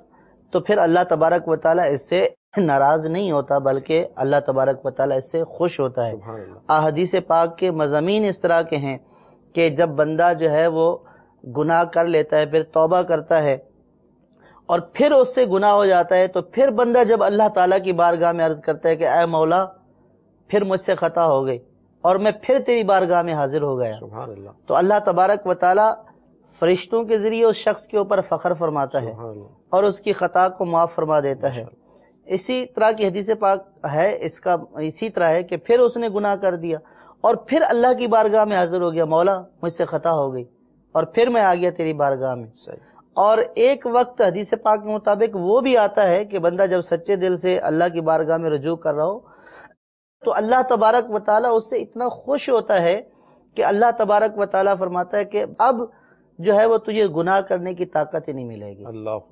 تو پھر اللہ تبارک و تعالیٰ اس سے ناراض نہیں ہوتا بلکہ اللہ تبارک و تعالیٰ اس سے خوش ہوتا ہے. احادیث پاک کے مضامین اس طرح کے ہیں کہ جب بندہ جو ہے وہ گناہ کر لیتا ہے پھر توبہ کرتا ہے اور پھر اس سے گناہ ہو جاتا ہے تو پھر بندہ جب اللہ تعالیٰ کی بارگاہ میں عرض کرتا ہے کہ اے مولا پھر مجھ سے خطا ہو گئی اور میں پھر تیری بارگاہ میں حاضر ہو گیا.
سبحان اللہ.
تو اللہ تبارک و تعالیٰ فرشتوں کے ذریعے اس شخص کے اوپر فخر فرماتا ہے اور اس کی خطا کو معاف فرما دیتا ہے. اسی طرح کی حدیث پاک ہے اس کا اسی طرح ہے کہ پھر اس نے گناہ کر دیا اور پھر اللہ کی بارگاہ میں حاضر ہو گیا، مولا مجھ سے خطا ہو گئی اور پھر میں آ گیا تیری بارگاہ میں. اور ایک وقت حدیث پاک کے مطابق وہ بھی آتا ہے کہ بندہ جب سچے دل سے اللہ کی بارگاہ میں رجوع کر رہا ہو تو اللہ تبارک و تعالیٰ اس سے اتنا خوش ہوتا ہے کہ اللہ تبارک و تعالیٰ فرماتا ہے کہ اب جو ہے وہ تجھے گناہ کرنے کی طاقت ہی نہیں ملے گی.
اللہ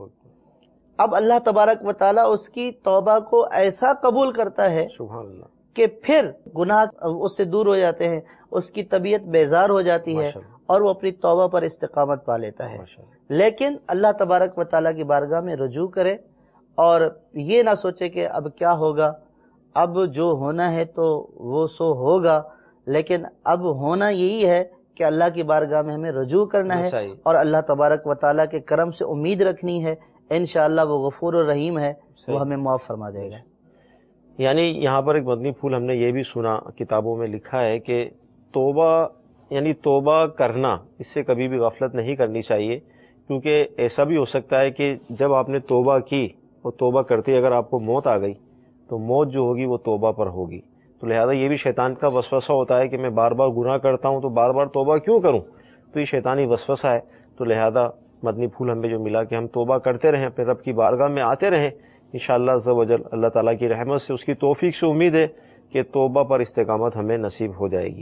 اب اللہ تبارک و تعالیٰ اس کی توبہ کو ایسا قبول کرتا ہے
سبحان اللہ
کہ پھر گناہ اس سے دور ہو جاتے ہیں، اس کی طبیعت بیزار ہو جاتی ہے اور وہ اپنی توبہ پر استقامت پا لیتا ہے. لیکن اللہ تبارک و تعالیٰ کی بارگاہ میں رجوع کرے اور یہ نہ سوچے کہ اب کیا ہوگا، اب جو ہونا ہے تو وہ سو ہوگا، لیکن اب ہونا یہی ہے کہ اللہ کی بارگاہ میں ہمیں رجوع کرنا ہے اور اللہ تبارک و تعالیٰ کے کرم سے امید رکھنی ہے. انشاءاللہ وہ غفور و رحیم ہے، وہ ہمیں معاف فرما دے گا.
یعنی یہاں پر ایک مدنی پھول ہم نے یہ بھی سنا کتابوں میں لکھا ہے کہ توبہ یعنی توبہ کرنا، اس سے کبھی بھی غفلت نہیں کرنی چاہیے، کیونکہ ایسا بھی ہو سکتا ہے کہ جب آپ نے توبہ کی اور توبہ کرتے اگر آپ کو موت آ گئی تو موت جو ہوگی وہ توبہ پر ہوگی. تو لہذا یہ بھی شیطان کا وسوسہ ہوتا ہے کہ میں بار بار گناہ کرتا ہوں تو بار بار توبہ کیوں کروں، تو یہ شیطانی وسوسہ ہے. تو لہذا مدنی پھول ہمیں جو ملا کہ ہم توبہ کرتے رہیں، اپنے رب کی بارگاہ میں آتے رہیں، انشاءاللہ عز و جل اللہ تعالیٰ کی رحمت سے، اس کی توفیق سے امید ہے کہ توبہ پر استقامت ہمیں نصیب ہو جائے گی.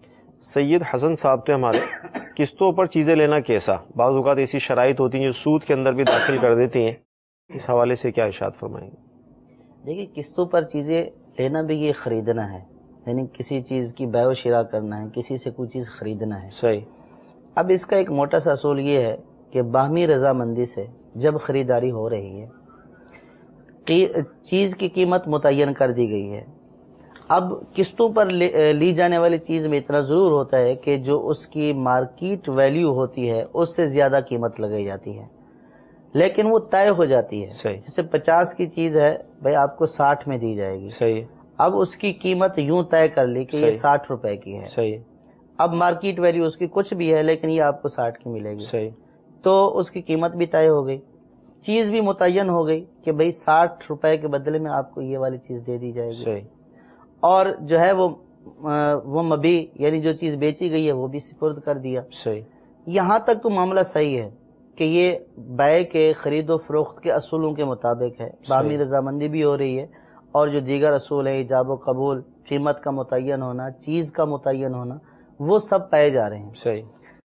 سید حسن صاحب تو ہمارے قسطوں پر چیزیں لینا کیسا؟ بعض اوقات ایسی شرائط ہوتی ہیں جو سود کے اندر بھی داخل کر دیتی ہیں، اس حوالے سے کیا ارشاد فرمائیں گے؟
دیکھیے قسطوں پر چیزیں لینا بھی یہ خریدنا ہے، یعنی کسی چیز کی بیع و شراء کرنا ہے، کسی سے کوئی چیز خریدنا ہے.
صحیح.
اب اس کا ایک موٹا سا اصول یہ ہے کہ باہمی رضامندی سے جب خریداری ہو رہی ہے چیز کی قیمت متعین کر دی گئی ہے. اب قسطوں پر لی جانے والی چیز میں اتنا ضرور ہوتا ہے کہ جو اس کی مارکیٹ ویلیو ہوتی ہے اس سے زیادہ قیمت لگائی جاتی ہے، لیکن وہ طے ہو جاتی ہے. جیسے پچاس کی چیز ہے بھائی آپ کو ساٹھ میں دی جائے گی.
صحیح.
اب اس کی قیمت یوں طے کر لی کہ یہ ساٹھ روپے کی ہے.
صحیح.
اب مارکیٹ ویلیو اس کی کچھ بھی ہے لیکن یہ آپ کو ساٹھ کی ملے گی.
صحیح.
تو اس کی قیمت بھی طے ہو گئی، چیز بھی متعین ہو گئی کہ بھئی ساٹھ روپے کے بدلے میں آپ کو یہ والی چیز دے دی جائے گی.
صحیح. اور
جو ہے وہ وہ مبی یعنی جو چیز بیچی گئی ہے وہ بھی سپرد کر دیا.
صحیح.
یہاں تک تو معاملہ صحیح ہے کہ یہ بیع کے خرید و فروخت کے اصولوں کے مطابق ہے، باہمی رضامندی بھی ہو رہی ہے اور جو دیگر اصول ہیں ایجاب و قبول، قیمت کا متعین ہونا، چیز کا متعین ہونا، وہ سب پائے جا رہے ہیں.
صحیح.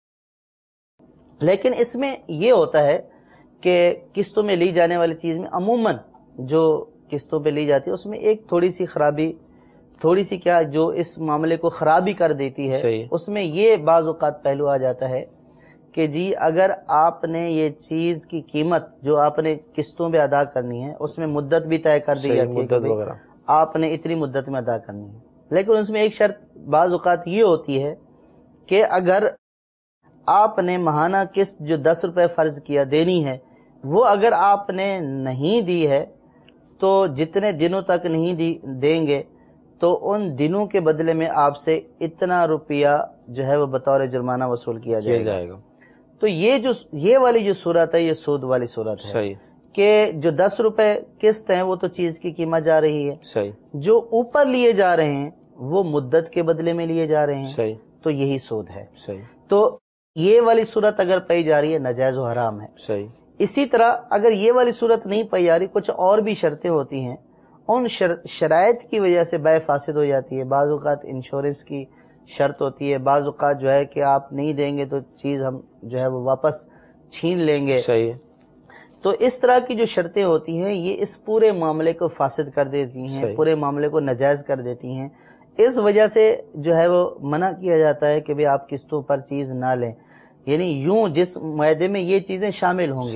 لیکن اس میں یہ ہوتا ہے کہ قسطوں میں لی جانے والی چیز میں عموماً جو قسطوں پہ لی جاتی ہے اس میں ایک تھوڑی سی خرابی، تھوڑی سی کیا جو اس معاملے کو خرابی کر دیتی ہے،
صحیح.
اس میں یہ بعض اوقات پہلو آ جاتا ہے کہ جی اگر آپ نے یہ چیز کی قیمت جو آپ نے قسطوں پہ ادا کرنی ہے اس میں مدت بھی طے کر دی جاتی ہے کہ آپ نے اتنی مدت میں ادا کرنی ہے، لیکن اس میں ایک شرط بعض اوقات یہ ہوتی ہے کہ اگر آپ نے ماہانہ قسط جو دس روپے فرض کیا دینی ہے وہ اگر آپ نے نہیں دی ہے تو جتنے دنوں تک نہیں دی دیں گے تو ان دنوں کے بدلے میں آپ سے اتنا روپیہ جو ہے وہ بطور جرمانہ وصول کیا جائے گا.
گا.
تو یہ جو یہ والی جو صورت ہے یہ سود والی صورت ہے.
صحیح.
کہ جو دس روپے قسط ہیں وہ تو چیز کی قیمت جا رہی ہے.
صحیح. جو
اوپر لیے جا رہے ہیں وہ مدت کے بدلے میں لیے جا رہے ہیں.
صحیح.
تو یہی سود ہے.
صحیح. تو
یہ والی صورت اگر پائی جا رہی ہے ناجائز و حرام ہے.
صحیح.
اسی طرح اگر یہ والی صورت نہیں پائی جا رہی، کچھ اور بھی شرطیں ہوتی ہیں، ان شرائط کی وجہ سے بیع فاسد ہو جاتی ہے. بعض اوقات انشورنس کی شرط ہوتی ہے، بعض اوقات جو ہے کہ آپ نہیں دیں گے تو چیز ہم جو ہے وہ واپس چھین لیں گے.
صحیح.
تو اس طرح کی جو شرطیں ہوتی ہیں یہ اس پورے معاملے کو فاسد کر دیتی ہیں. صحیح. پورے معاملے کو ناجائز کر دیتی ہیں. اس وجہ سے جو ہے وہ منع کیا جاتا ہے کہ بھئی آپ قسطوں پر چیز نہ لیں، یعنی یوں جس معاہدے میں یہ چیزیں شامل ہوں گی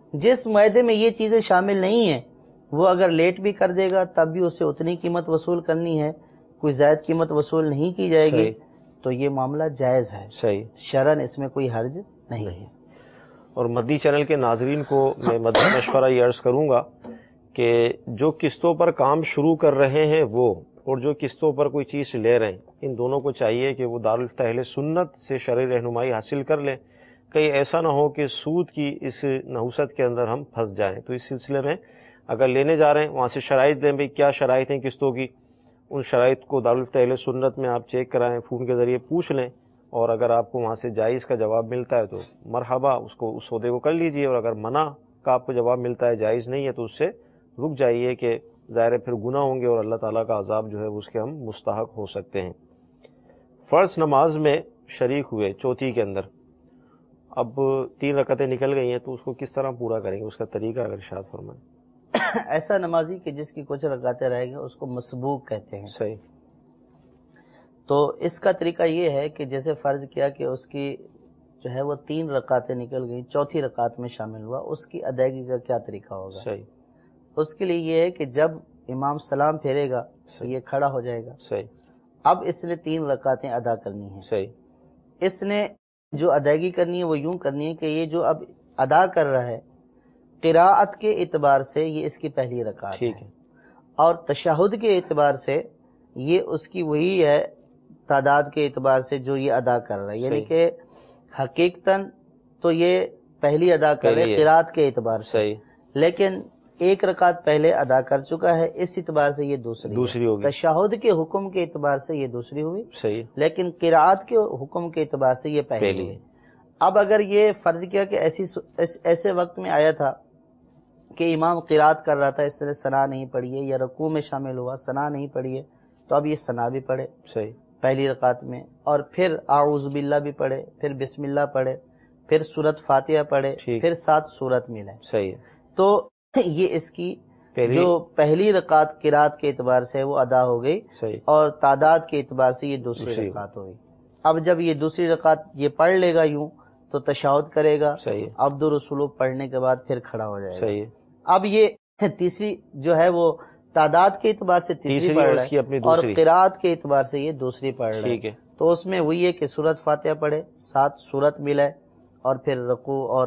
جس معاہدے میں یہ چیزیں شامل نہیں ہیں وہ اگر لیٹ بھی کر دے گا تب بھی اسے اتنی قیمت وصول کرنی ہے، کوئی زائد قیمت وصول نہیں کی جائے گی، تو یہ معاملہ جائز ہے،
صحیح،
شرعن اس میں کوئی حرج نہیں ہے۔
اور مدنی چینل کے ناظرین کو میں مدنی مشورہ یہ عرض کروں گا کہ جو قسطوں پر کام شروع کر رہے ہیں وہ اور جو قسطوں پر کوئی چیز لے رہے ہیں، ان دونوں کو چاہیے کہ وہ دارالفتہ اہل سنت سے شرعی رہنمائی حاصل کر لیں، کہیں ایسا نہ ہو کہ سود کی اس نحوست کے اندر ہم پھنس جائیں۔ تو اس سلسلے میں اگر لینے جا رہے ہیں وہاں سے شرائط لیں، بھئی کیا شرائط ہیں قسطوں کی، ان شرائط کو دارالفتہ اہل سنت میں آپ چیک کرائیں، فون کے ذریعے پوچھ لیں، اور اگر آپ کو وہاں سے جائز کا جواب ملتا ہے تو مرحبا، اس کو اس سودے کو کر لیجئے، اور اگر منع کا آپ کو جواب ملتا ہے جائز نہیں ہے تو اس سے رک جائیے، کہ ظاہر ہے پھر گناہ ہوں گے اور اللہ تعالیٰ کا عذاب جو ہے اس کے ہم مستحق ہو سکتے ہیں۔ فرض نماز میں شریک ہوئے چوتھی کے اندر، اب تین رکعتیں نکل گئی ہیں تو اس کو کس طرح پورا کریں گے، اس کا طریقہ اگر ارشاد فرمائیں۔
ایسا نمازی کہ جس کی کچھ رکعتیں رہ گئی اس کو مسبوق کہتے ہیں۔
صحیح۔
تو اس کا طریقہ یہ ہے کہ جیسے فرض کیا کہ اس کی جو ہے وہ تین رکعتیں نکل گئی، چوتھی رکعت میں شامل ہوا، اس کی ادائیگی کا کیا طریقہ ہوگا؟
صحیح۔
اس کے لیے یہ ہے کہ جب امام سلام پھیرے گا تو یہ کھڑا ہو جائے گا،
صحیح۔
اب اس نے تین رکعتیں ادا کرنی ہیں،
صحیح۔
اس نے جو ادائیگی کرنی ہے وہ یوں کرنی ہے کہ یہ جو اب ادا کر رہا ہے قراءت کے اعتبار سے یہ اس کی پہلی رکعت
ٹھیک ہے،
اور تشہد کے اعتبار سے یہ اس کی وہی ہے تعداد کے اعتبار سے جو یہ ادا کر رہا ہے، یعنی کہ حقیقتاً تو یہ پہلی ادا کر رہے قراءت کے اعتبار سے،
صحیح،
لیکن ایک رکعت پہلے ادا کر چکا ہے، اس اعتبار سے یہ دوسری
دوسری ہوگی،
تشہد کے حکم کے اعتبار سے یہ دوسری ہوئی،
صحیح،
لیکن قراءت کے حکم کے اعتبار سے یہ پہلی
پہلی
ہوئی۔ اب اگر یہ فرض کیا کہ ایسی ایسے وقت میں آیا تھا کہ امام قراءت کر رہا تھا، اس نے ثنا نہیں پڑھی ہے، یا رکوع میں شامل ہوا ثنا نہیں پڑھی ہے، تو اب یہ ثنا بھی پڑھے
صحیح،
پہلی رکعت میں، اور پھر اعوذ باللہ بھی پڑھے، پھر بسم اللہ پڑھے، پھر سورت فاتحہ پڑھے، پھر ساتھ سورت ملے،
صحیح۔
تو یہ اس کی جو پہلی رکعت قراءت کے اعتبار سے وہ ادا ہو گئی، اور تعداد کے اعتبار سے یہ دوسری رکعت ہو گئی۔ اب جب یہ دوسری رکعت یہ پڑھ لے گا یوں تو تشہد کرے گا، عبد الرسول پڑھنے کے بعد پھر کھڑا ہو جائے گا۔ اب یہ تیسری جو ہے وہ تعداد کے اعتبار سے تیسری پڑھ رہا ہے اور قراءت کے اعتبار سے یہ دوسری پڑھ رہا ہے، تو اس میں وہی ہے کہ سورت فاتحہ پڑھے، ساتھ سورت ملائے، اور پھر رکوع اور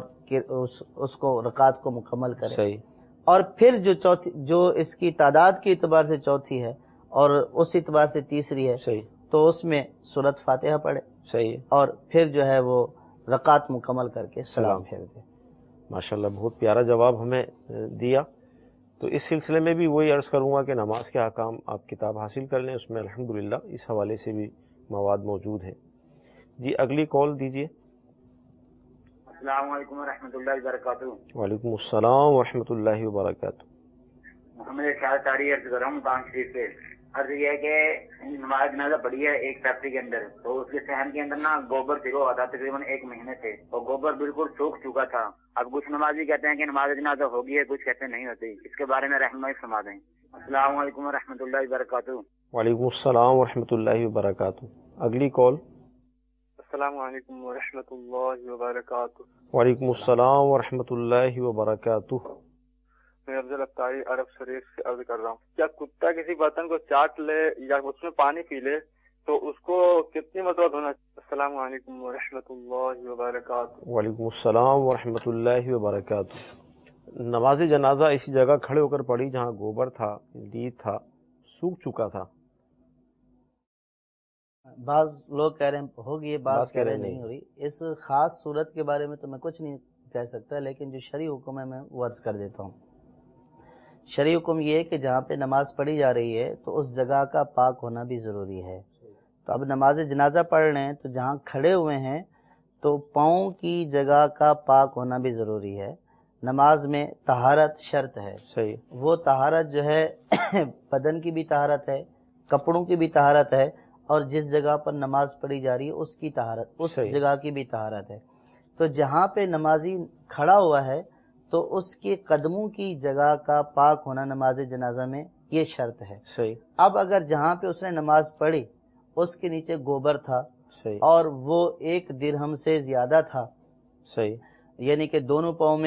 اس کو رکعت کو مکمل کرے، اور پھر جو چوتھی جو اس کی تعداد کے اعتبار سے چوتھی ہے اور اس اعتبار سے تیسری ہے، تو اس میں سورت فاتحہ پڑھے، صحیح، اور پھر جو ہے وہ رکعت مکمل کر کے سلام پھیر دے۔
ماشاءاللہ، بہت پیارا جواب ہمیں دیا۔ تو اس سلسلے میں بھی وہی عرض کروں گا کہ نماز کے احکام آپ کتاب حاصل کر لیں، اس میں الحمدللہ اس حوالے سے بھی مواد موجود ہے۔ جی اگلی کال دیجیے۔
السلام علیکم ورحمۃ اللہ وبرکاتہ۔
وعلیکم السلام ورحمۃ اللہ وبرکاتہ۔
محمد ارشاد تاری عرض کر رہا ہوں کان شریف سے۔ عرض یہ ہے کہ نماز جنازہ پڑھی ہے ایک فیکٹری کے اندر، تو اس کے صحن کے اندر نا گوبر پھرا ہوا تھا تقریباً ایک مہینے سے، اور گوبر بالکل سوکھ چکا تھا۔ اب کچھ نمازی کہتے ہیں کہ نماز جنازہ ہوگی ہے، کچھ کہتے ہیں نہیں ہوتی، اس کے بارے میں رہنمائی فرما دیں۔ السلام علیکم ورحمۃ اللہ وبرکاتہ۔
وعلیکم السلام ورحمۃ اللہ وبرکاتہ۔ اگلی کال۔
السلام علیکم ورحمۃ اللہ وبرکاتہ۔
وعلیکم السلام ورحمۃ اللہ وبرکاتہ۔
میں افضل افطاری عرب شریف سے عرض کر رہا ہوں، کیا کتا کسی برتن کو چاٹ لے یا اس میں پانی پی لے تو اس کو کتنی مرتبہ دھونا؟ السلام علیکم ورحمۃ اللہ وبرکاتہ۔
وعلیکم السلام ورحمۃ اللہ وبرکاتہ۔ نماز جنازہ اسی جگہ کھڑے ہو کر پڑھی جہاں گوبر تھا، لید تھا، سوکھ چکا تھا۔
بعض لوگ کہہ رہے ہیں ہوگی ہے، بعض کہہ رہے نہیں ہو رہی۔ اس خاص صورت کے بارے میں تو میں کچھ نہیں کہہ سکتا، لیکن جو شرعی حکم ہے میں وہ عرض کر دیتا ہوں۔ شرعی حکم یہ ہے کہ جہاں پہ نماز پڑھی جا رہی ہے تو اس جگہ کا پاک ہونا بھی ضروری ہے۔ تو اب نماز جنازہ پڑھ رہے ہیں تو جہاں کھڑے ہوئے ہیں تو پاؤں کی جگہ کا پاک ہونا بھی ضروری ہے۔ نماز میں طہارت شرط ہے، صحیح، وہ طہارت جو ہے بدن کی بھی طہارت ہے، کپڑوں کی بھی طہارت ہے، اور جس جگہ پر نماز پڑھی جا رہی ہے اس کی طہارت، اس جگہ کی بھی طہارت ہے۔ تو جہاں پہ نمازی کھڑا ہوا ہے تو اس کے قدموں کی جگہ کا پاک ہونا نماز جنازہ میں یہ شرط ہے، صحیح۔ اب اگر جہاں پہ اس نے نماز پڑھی اس کے نیچے گوبر تھا، صحیح، اور وہ ایک درہم سے زیادہ تھا، صحیح، یعنی کہ دونوں پاؤں میں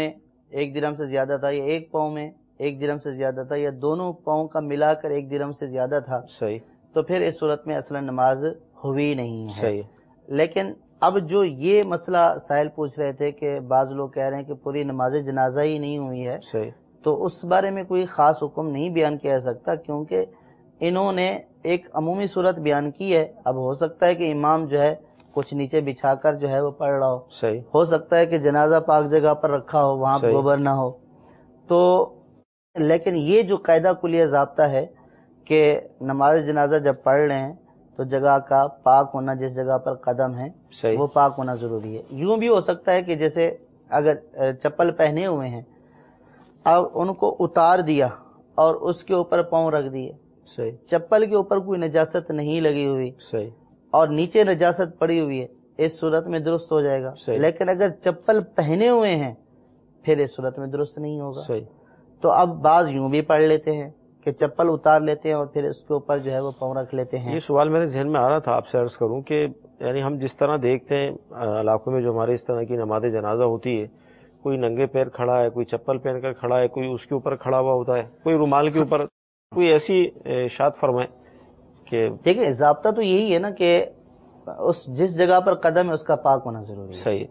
ایک درہم سے زیادہ تھا، یا ایک پاؤں میں ایک درہم سے زیادہ تھا، یا دونوں پاؤں کا ملا کر ایک درہم سے زیادہ تھا،
صحیح،
تو پھر اس صورت میں اصلا نماز ہوئی نہیں ہے.
صحیح.
لیکن اب جو یہ مسئلہ سائل پوچھ رہے تھے کہ بعض لوگ کہہ رہے ہیں کہ پوری نماز جنازہ ہی نہیں ہوئی ہے،
صحیح،
تو اس بارے میں کوئی خاص حکم نہیں بیان کیا جا سکتا، کیونکہ انہوں نے ایک عمومی صورت بیان کی ہے. اب ہو سکتا ہے کہ امام جو ہے کچھ نیچے بچھا کر جو ہے وہ پڑھ رہا ہو،
صحیح،
ہو سکتا ہے کہ جنازہ پاک جگہ پر رکھا ہو، وہاں
صحیح.
گوبر نہ ہو. تو لیکن یہ جو قاعدہ کلیہ ضابطہ ہے کہ نماز جنازہ جب پڑھ رہے ہیں تو جگہ کا پاک ہونا، جس جگہ پر قدم ہے
صحیح،
وہ پاک ہونا ضروری ہے. یوں بھی ہو سکتا ہے کہ جیسے اگر چپل پہنے ہوئے ہیں، اب ان کو اتار دیا اور اس کے اوپر پاؤں رکھ دیے،
صحیح،
چپل کے اوپر کوئی نجاست نہیں لگی ہوئی
صحیح،
اور نیچے نجاست پڑی ہوئی ہے، اس صورت میں درست ہو جائے گا.
صحیح.
لیکن اگر چپل پہنے ہوئے ہیں پھر اس صورت میں درست نہیں ہوگا.
صحیح.
تو اب بعض یوں بھی پڑھ لیتے ہیں کہ چپل اتار لیتے ہیں اور پھر اس کے اوپر جو ہے وہ پاؤں رکھ لیتے ہیں.
یہ سوال میرے ذہن میں آ رہا تھا، آپ سے عرض کروں کہ یعنی ہم جس طرح دیکھتے ہیں علاقوں میں جو ہمارے اس طرح کی نماز جنازہ ہوتی ہے، کوئی ننگے پیر کھڑا ہے، کوئی چپل پہن کر کھڑا ہے، کوئی اس کے اوپر کھڑا ہوا ہوتا ہے، کوئی رومال کے اوپر، کوئی ایسی ارشاد فرمائے کہ
دیکھیں ضابطہ تو یہی ہے نا کہ اس جس جگہ پر قدم ہے اس کا پاک ہونا ضروری ہے.
صحیح.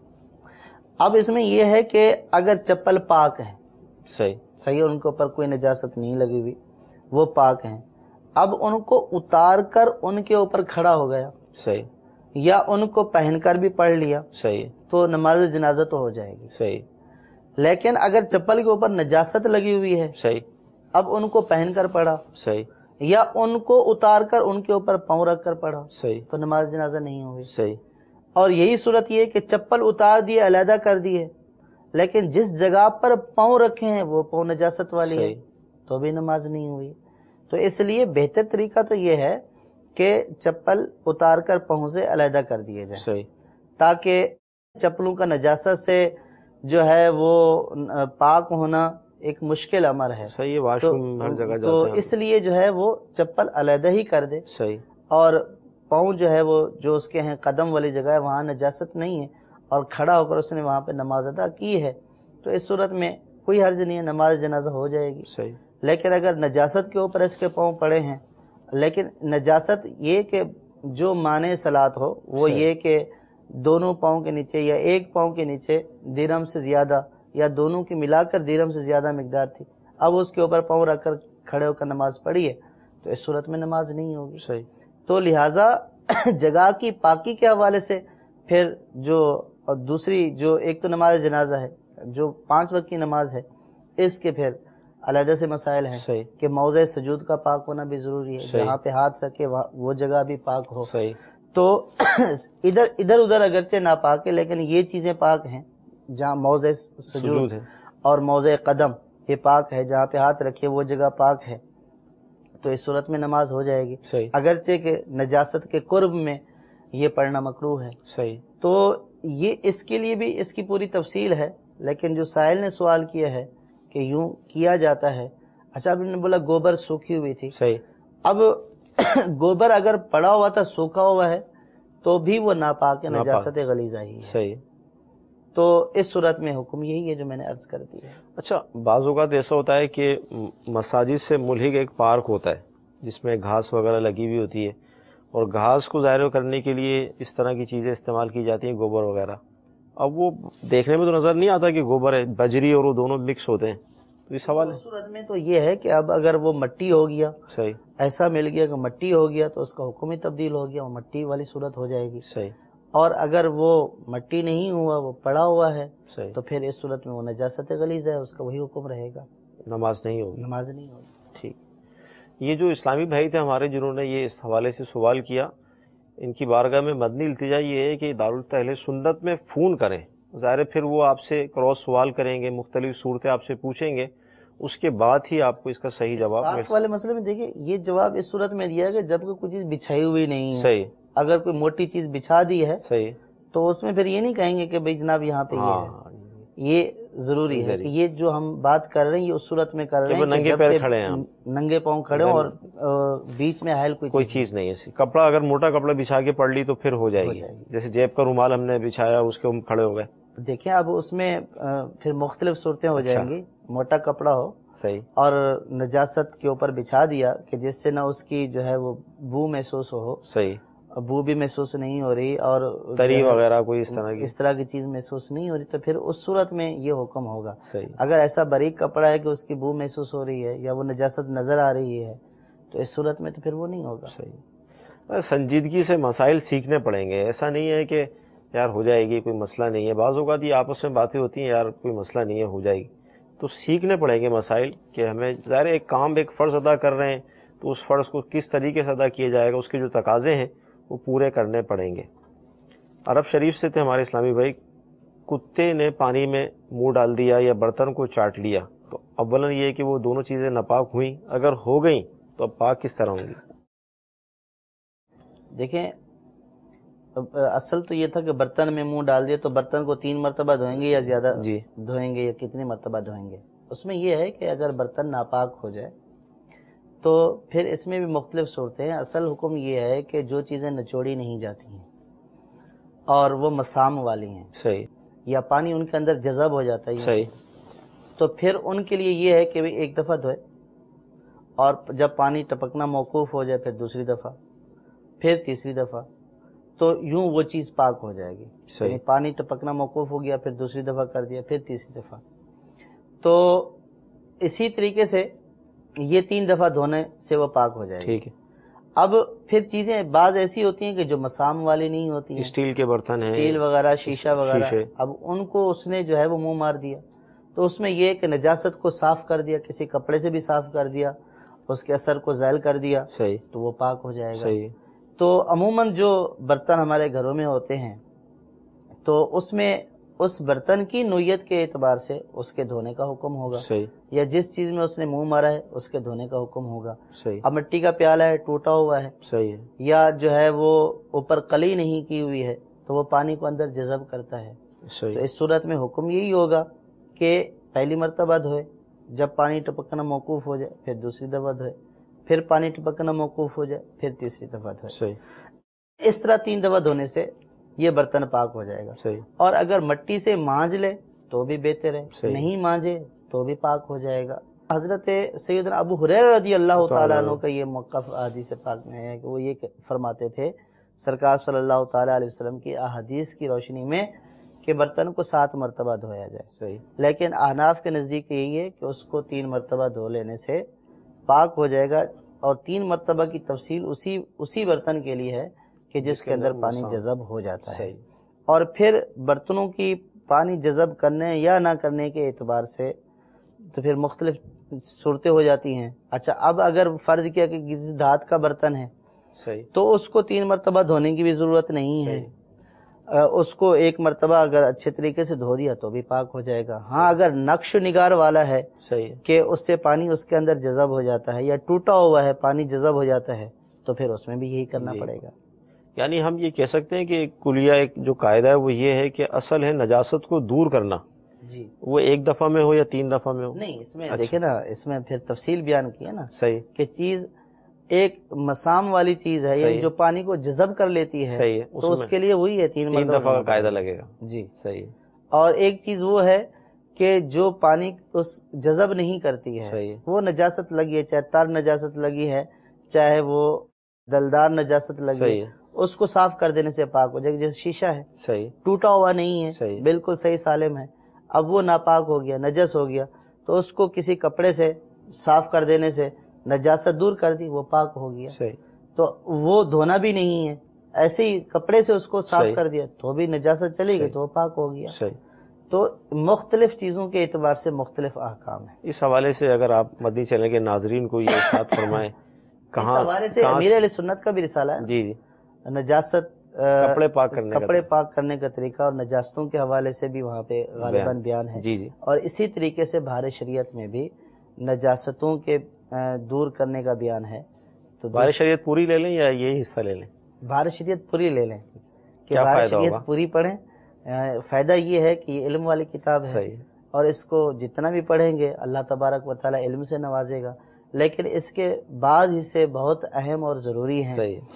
اب اس میں یہ ہے کہ اگر چپل پاک ہے،
صحیح،
صحیح، ان کے اوپر کوئی نجاست نہیں لگی ہوئی، وہ پاک ہیں، اب ان کو اتار کر ان کے اوپر کھڑا ہو گیا،
صحیح،
یا ان کو پہن کر بھی پڑھ لیا،
صحیح،
تو نماز جنازہ تو ہو جائے گی.
صحیح.
لیکن اگر چپل کے اوپر نجاست لگی ہوئی ہے،
صحیح،
اب ان کو پہن کر پڑھا
صحیح،
یا ان کو اتار کر ان کے اوپر پاؤں رکھ کر پڑھا،
صحیح،
تو نماز جنازہ نہیں ہوگی.
صحیح.
اور یہی صورت یہ کہ چپل اتار دیے، علیحدہ کر دیے، لیکن جس جگہ پر پاؤں رکھے ہیں وہ پاؤں نجاست والی ہے، تو بھی نماز نہیں ہوئی. تو اس لیے بہتر طریقہ تو یہ ہے کہ چپل اتار کر پاؤں سے علیحدہ کر دیے جائیں،
صحیح،
تاکہ چپلوں کا نجاست سے جو ہے وہ پاک ہونا ایک مشکل امر ہے.
صحیح. واش روم ہر جگہ
تو
جاتے ہیں،
اس لیے جو ہے وہ چپل علیحدہ ہی کر دے،
صحیح،
اور پاؤں جو ہے وہ جو اس کے ہیں قدم والی جگہ ہے وہاں نجاست نہیں ہے، اور کھڑا ہو کر اس نے وہاں پہ نماز ادا کی ہے، تو اس صورت میں کوئی حرج نہیں ہے، نماز جنازہ ہو جائے گی.
صحیح.
لیکن اگر نجاست کے اوپر اس کے پاؤں پڑے ہیں، لیکن نجاست یہ کہ جو مانع صلاۃ ہو وہ
صحیح.
یہ کہ دونوں پاؤں کے نیچے یا ایک پاؤں کے نیچے درہم سے زیادہ یا دونوں کی ملا کر درہم سے زیادہ مقدار تھی، اب اس کے اوپر پاؤں رکھ کر کھڑے ہو کر نماز پڑھی ہے، تو اس صورت میں نماز نہیں ہوگی.
صحیح.
تو لہٰذا جگہ کی پاکی کے حوالے سے پھر جو اور دوسری جو ایک تو نماز جنازہ ہے، جو پانچ وقت کی نماز ہے، اس کے پھر علیحدہ سے مسائل ہیں.
صحیح.
کہ موضع سجود کا پاک ہونا بھی ضروری ہے،
صحیح.
جہاں پہ ہاتھ رکھے وہ جگہ بھی پاک ہو.
صحیح.
تو ادھر ادھر ادھر اگرچہ ناپاک ہے، لیکن یہ چیزیں پاک ہیں، جہاں موضع سجود,
سجود ہے
اور موضع قدم یہ پاک ہے، جہاں پہ ہاتھ رکھے وہ جگہ پاک ہے، تو اس صورت میں نماز ہو جائے گی.
صحیح.
اگرچہ کہ نجاست کے قرب میں یہ پڑھنا مکروہ ہے.
صحیح.
تو یہ اس کے لیے بھی اس کی پوری تفصیل ہے، لیکن جو سائل نے سوال کیا ہے کہ یوں کیا جاتا ہے. اچھا اب نے بولا گوبر سوکھی ہوئی تھی،
صحیح.
اب گوبر اگر پڑا ہوا تھا سوکھا ہوا ہے تو بھی وہ ناپاک ہے، نجاست غلیظہ ہی ہے.
صحیح.
تو اس صورت میں حکم یہی ہے جو میں نے عرض کر دی ہے.
اچھا بعض اوقات ایسا ہوتا ہے کہ مساجد سے ملحق ایک پارک ہوتا ہے جس میں گھاس وغیرہ لگی ہوئی ہوتی ہے، اور گھاس کو ظاہر کرنے کے لیے اس طرح کی چیزیں استعمال کی جاتی ہیں، گوبر وغیرہ. اب وہ دیکھنے میں تو نظر نہیں آتا کہ گوبر ہے، بجری اور وہ دونوں مکس ہوتے ہیں، تو اس حوالے
اس صورت میں تو یہ ہے کہ اب اگر وہ مٹی ہو گیا،
صحیح،
ایسا مل گیا کہ مٹی ہو گیا تو اس کا حکم ہی تبدیل ہو گیا، وہ مٹی والی صورت ہو جائے گی.
صحیح.
اور اگر وہ مٹی نہیں ہوا، وہ پڑا ہوا ہے،
صحیح.
تو پھر اس صورت میں وہ نجاست غلیظ ہے، اس کا وہی حکم رہے گا،
نماز نہیں ہوگی.
نماز نہیں ہوگی.
ٹھیک. یہ جو اسلامی بھائی تھے ہمارے جنہوں نے یہ اس حوالے سے سوال کیا، ان کی بارگاہ میں مدنی التجا یہ ہے کہ دارالفتہ اہل سنت میں فون کریں. ظاہر ہے پھر وہ آپ سے کراس سوال کریں گے، مختلف صورتیں آپ سے پوچھیں گے، اس کے بعد ہی آپ کو اس کا صحیح جواب مل
پاک والے مسئلے میں دیکھیں یہ جواب اس صورت میں دیا کہ جب کوئی چیز بچھائی ہوئی نہیں ہے.
صحیح.
اگر کوئی موٹی چیز بچھا دی ہے
صحیح،
تو اس میں پھر یہ نہیں کہیں گے کہ بھئی جناب یہاں پہ یہ ہے. یہ ضروری ہے کہ یہ جو ہم بات کر رہے ہیں یہ اس صورت میں کر رہے ہیں
ننگے
جب
پیر کھڑے ہیں ہم،
ننگے پاؤں کھڑے ہوں اور بیچ میں حائل کوئی
کوئی چیز نہیں ہے. کپڑا اگر موٹا کپڑا بچھا کے پڑھ لی تو پھر ہو جائے گی. جیسے جیب کا رومال ہم نے بچھایا اس کے ہم کھڑے ہو گئے
دیکھیں اب اس میں پھر مختلف صورتیں ہو جائیں گی. موٹا کپڑا ہو
صحیح
اور نجاست کے اوپر بچھا دیا کہ جس سے نہ اس کی جو ہے وہ بو محسوس ہو,
صحیح
بو بھی محسوس نہیں ہو رہی اور
تری وغیرہ کوئی اس طرح کی
اس طرح کی چیز محسوس نہیں ہو رہی, تو پھر اس صورت میں یہ حکم ہوگا.
صحیح.
اگر ایسا باریک کپڑا ہے کہ اس کی بو محسوس ہو رہی ہے یا وہ نجاست نظر آ رہی ہے تو اس صورت میں تو پھر وہ نہیں ہوگا.
صحیح. سنجیدگی سے مسائل سیکھنے پڑیں گے. ایسا نہیں ہے کہ یار ہو جائے گی کوئی مسئلہ نہیں ہے. بعض اوقات یہ آپس میں باتیں ہوتی ہیں یار کوئی مسئلہ نہیں ہے ہو جائے گی, تو سیکھنے پڑیں گے مسائل کہ ہمیں ظاہر ایک کام ایک فرض ادا کر رہے ہیں تو اس فرض کو کس طریقے سے ادا کیا جائے گا, اس کے جو تقاضے ہیں وہ پورے کرنے پڑیں گے. عرب شریف سے تھے ہمارے اسلامی بھائی, کتے نے پانی میں منہ ڈال دیا یا برتن کو چاٹ لیا, تو اولا یہ کہ وہ دونوں چیزیں ناپاک ہوئیں, اگر ہو گئیں تو اب پاک کس طرح ہوں گی؟
دیکھیں اصل تو یہ تھا کہ برتن میں منہ ڈال دیا تو برتن کو تین مرتبہ دھوئیں گے یا زیادہ
جی
دھوئیں گے یا کتنی مرتبہ دھوئیں گے. اس میں یہ ہے کہ اگر برتن ناپاک ہو جائے تو پھر اس میں بھی مختلف صورتیں ہیں. اصل حکم یہ ہے کہ جو چیزیں نچوڑی نہیں جاتی ہیں اور وہ مسام والی ہیں,
صحیح,
یا پانی ان کے اندر جذب ہو جاتا ہے,
صحیح,
تو پھر ان کے لیے یہ ہے کہ ایک دفعہ دھوئے اور جب پانی ٹپکنا موقوف ہو جائے پھر دوسری دفعہ, پھر تیسری دفعہ, تو یوں وہ چیز پاک ہو جائے گی. یعنی پانی ٹپکنا موقوف ہو گیا پھر دوسری دفعہ کر دیا پھر تیسری دفعہ, تو اسی طریقے سے یہ تین دفعہ دھونے سے وہ پاک ہو جائے گی.
ٹھیک ہے.
اب پھر چیزیں بعض ایسی ہوتی ہیں کہ جو مسام والی نہیں ہوتی ہیں,
اسٹیل کے برتن ہیں,
اسٹیل وغیرہ شیشہ وغیرہ, اب ان کو اس نے جو ہے وہ منہ مار دیا تو اس میں یہ کہ نجاست کو صاف کر دیا, کسی کپڑے سے بھی صاف کر دیا, اس کے اثر کو زائل کر دیا,
صحیح,
تو وہ پاک ہو جائے گا.
صحیح.
تو عموماً جو برتن ہمارے گھروں میں ہوتے ہیں تو اس میں اس برتن کی نوعیت کے اعتبار سے اس کے دھونے کا حکم ہوگا,
صحیح,
یا جس چیز میں اس نے منہ مارا ہے اس کے دھونے کا حکم ہوگا.
صحیح.
اب مٹی کا پیالہ ہے ٹوٹا ہوا ہے,
صحیح ہے,
یا جو ہے وہ اوپر کلی نہیں کی ہوئی ہے تو وہ پانی کو اندر جذب کرتا ہے,
صحیح.
تو اس صورت میں حکم یہی ہوگا کہ پہلی مرتبہ دھوئے, جب پانی ٹپکنا موقوف ہو جائے پھر دوسری دفعہ دھوئے, پھر پانی ٹپکنا موقوف ہو جائے پھر تیسری دفعہ دھوئے.
صحیح.
اس طرح تین دفعہ دھونے سے یہ برتن پاک ہو جائے گا.
صحیح.
اور اگر مٹی سے مانج لے تو بھی بہتر ہے,
صحیح.
نہیں مانجے تو بھی پاک ہو جائے گا. حضرت سیدنا ابو ہریرہ رضی اللہ تعالیٰ عنہ کا یہ موقف حدیث پاک میں ہے کہ وہ یہ فرماتے تھے سرکار صلی اللہ تعالیٰ علیہ وسلم کی احادیث کی روشنی میں کہ برتن کو سات مرتبہ دھویا جائے.
صحیح.
لیکن احناف کے نزدیک یہی ہے کہ اس کو تین مرتبہ دھو لینے سے پاک ہو جائے گا, اور تین مرتبہ کی تفصیل اسی اسی برتن کے لیے ہے کہ جس کے اندر پانی جذب ہو جاتا ہے. اور پھر برتنوں کی پانی جذب کرنے یا نہ کرنے کے اعتبار سے تو پھر مختلف صورتیں ہو جاتی ہیں. اچھا, اب اگر فرض کیا کہ کسی دھات کا برتن ہے
صحیح,
تو اس کو تین مرتبہ دھونے کی بھی ضرورت نہیں ہے, اس کو ایک مرتبہ اگر اچھے طریقے سے دھو دیا تو بھی پاک ہو جائے گا. ہاں اگر نقش و نگار والا ہے
صحیح, کہ
کہ اس سے پانی اس کے اندر جذب ہو جاتا ہے یا ٹوٹا ہوا ہے پانی جذب ہو جاتا ہے تو پھر اس میں بھی یہی کرنا
جی.
پڑے گا.
یعنی ہم یہ کہہ سکتے ہیں کہ کلیہ ایک جو قاعدہ ہے وہ یہ ہے کہ اصل ہے نجاست کو دور کرنا,
جی,
وہ ایک دفعہ میں ہو یا تین دفعہ میں ہو.
نہیں اس میں
اچھا.
دیکھیں نا, اس میں پھر تفصیل بیان کی ہے نا,
صحیح,
کہ چیز ایک مسام والی چیز ہے, یعنی جو پانی کو جذب کر لیتی ہے,
صحیح,
تو اس کے لیے وہی ہے تین
تین دفعہ کا قاعدہ لگے گا.
جی,
صحیح.
اور ایک چیز وہ ہے کہ جو پانی اس جذب نہیں کرتی ہے,
صحیح,
وہ نجاست لگی ہے, چاہے تار نجاست لگی ہے چاہے وہ دلدار نجاست لگی ہے, اس کو صاف کر دینے سے پاک ہو جائے گا. جیسے شیشہ ہے,
صحیح,
ٹوٹا ہوا نہیں ہے,
صحیح,
بالکل صحیح سالم ہے, اب وہ ناپاک ہو گیا, نجس ہو گیا, تو اس کو کسی کپڑے سے صاف کر دینے سے نجاست دور کر دی, وہ پاک ہو گیا.
صحیح.
تو وہ دھونا بھی نہیں ہے, ایسے ہی کپڑے سے اس کو صاف
صحیح.
کر دیا تو بھی نجاست چلی گئی, تو وہ پاک ہو گیا.
صحیح.
تو مختلف چیزوں کے اعتبار سے مختلف احکام ہیں.
اس حوالے سے اگر آپ مدنی چینل کے ناظرین کو یہ ارشاد فرمائیں,
کہاں اس حوالے سے امیر علیہ سنت کا بھی رسالہ ہے,
جی جی,
نجاست
کپڑے پاک کرنے
کپڑے پاک کرنے کا طریقہ اور نجاستوں کے حوالے سے بھی وہاں پہ غالباً بیان ہے.
جی جی. اور
اور اسی طریقے سے بہار شریعت میں بھی نجاستوں کے دور کرنے کا بیان ہے. تو
بہار شریعت پوری لے لیں یا یہی حصہ لے لیں؟
بہار شریعت پوری لے لیں کہ
کیا
بہار
فائدہ
شریعت
ہوگا؟
پوری پڑھیں. فائدہ یہ ہے کہ یہ علم والی کتاب ہے,
صحیح,
اور اس کو جتنا بھی پڑھیں گے اللہ تبارک و تعالی علم سے نوازے گا. لیکن اس کے بعض حصے بہت اہم اور ضروری ہیں.
صحیح.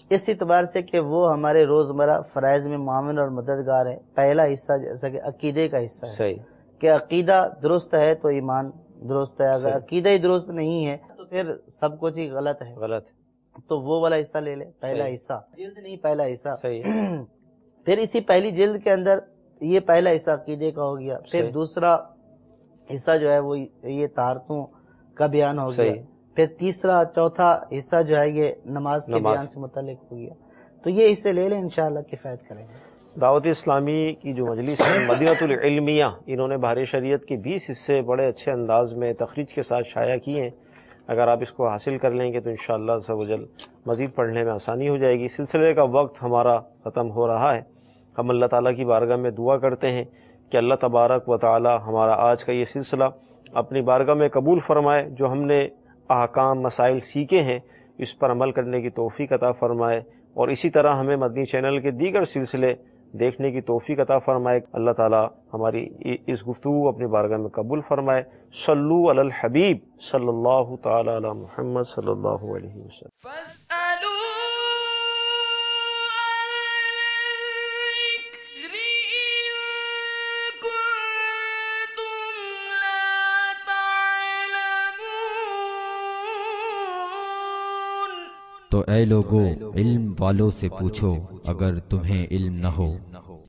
اس اعتبار سے کہ وہ ہمارے روزمرہ فرائض میں معاون اور مددگار ہے. پہلا حصہ جیسا کہ عقیدے کا حصہ ہے
صحیح
کہ عقیدہ درست ہے تو ایمان درست ہے، اگر
صحیح.
عقیدہ ہی درست نہیں ہے تو پھر سب کچھ ہی غلط ہے.
غلط
تو وہ والا حصہ لے لے، پہلا
صحیح.
حصہ جلد نہیں، پہلا حصہ
صحیح
پھر اسی پہلی جلد کے اندر یہ پہلا حصہ عقیدے کا ہو گیا. پھر
صحیح.
دوسرا حصہ جو ہے وہ یہ طہارتوں کا بیان ہو گیا.
صحیح.
پھر تیسرا چوتھا حصہ جو ہے یہ نماز کے
نماز.
بیان سے متعلق ہو گیا. تو یہ حصے لے لیں، انشاءاللہ کفایت کریں گے.
دعوت اسلامی کی جو مجلس ہے مدینہ العلمیہ، انہوں نے بہار شریعت کے بیس حصے بڑے اچھے انداز میں تخریج کے ساتھ شائع کیے ہیں. اگر آپ اس کو حاصل کر لیں گے تو انشاءاللہ عز و جل مزید پڑھنے میں آسانی ہو جائے گی. سلسلے کا وقت ہمارا ختم ہو رہا ہے. ہم اللہ تعالیٰ کی بارگاہ میں دعا کرتے ہیں کہ اللہ تبارک و تعالیٰ ہمارا آج کا یہ سلسلہ اپنی بارگاہ میں قبول فرمائے. جو ہم نے احکام مسائل سیکھے ہیں اس پر عمل کرنے کی توفیق عطا فرمائے، اور اسی طرح ہمیں مدنی چینل کے دیگر سلسلے دیکھنے کی توفیق عطا فرمائے. اللہ تعالیٰ ہماری اس گفتگو اپنی بارگاہ میں قبول فرمائے. صلو علی الحبیب صلی اللہ تعالی علی محمد صلی اللہ علیہ وسلم.
فاسألوا الذكر إن كنتم لا تعلمون.
تو اے لوگو علم والوں سے پوچھو اگر تمہیں علم نہ ہو.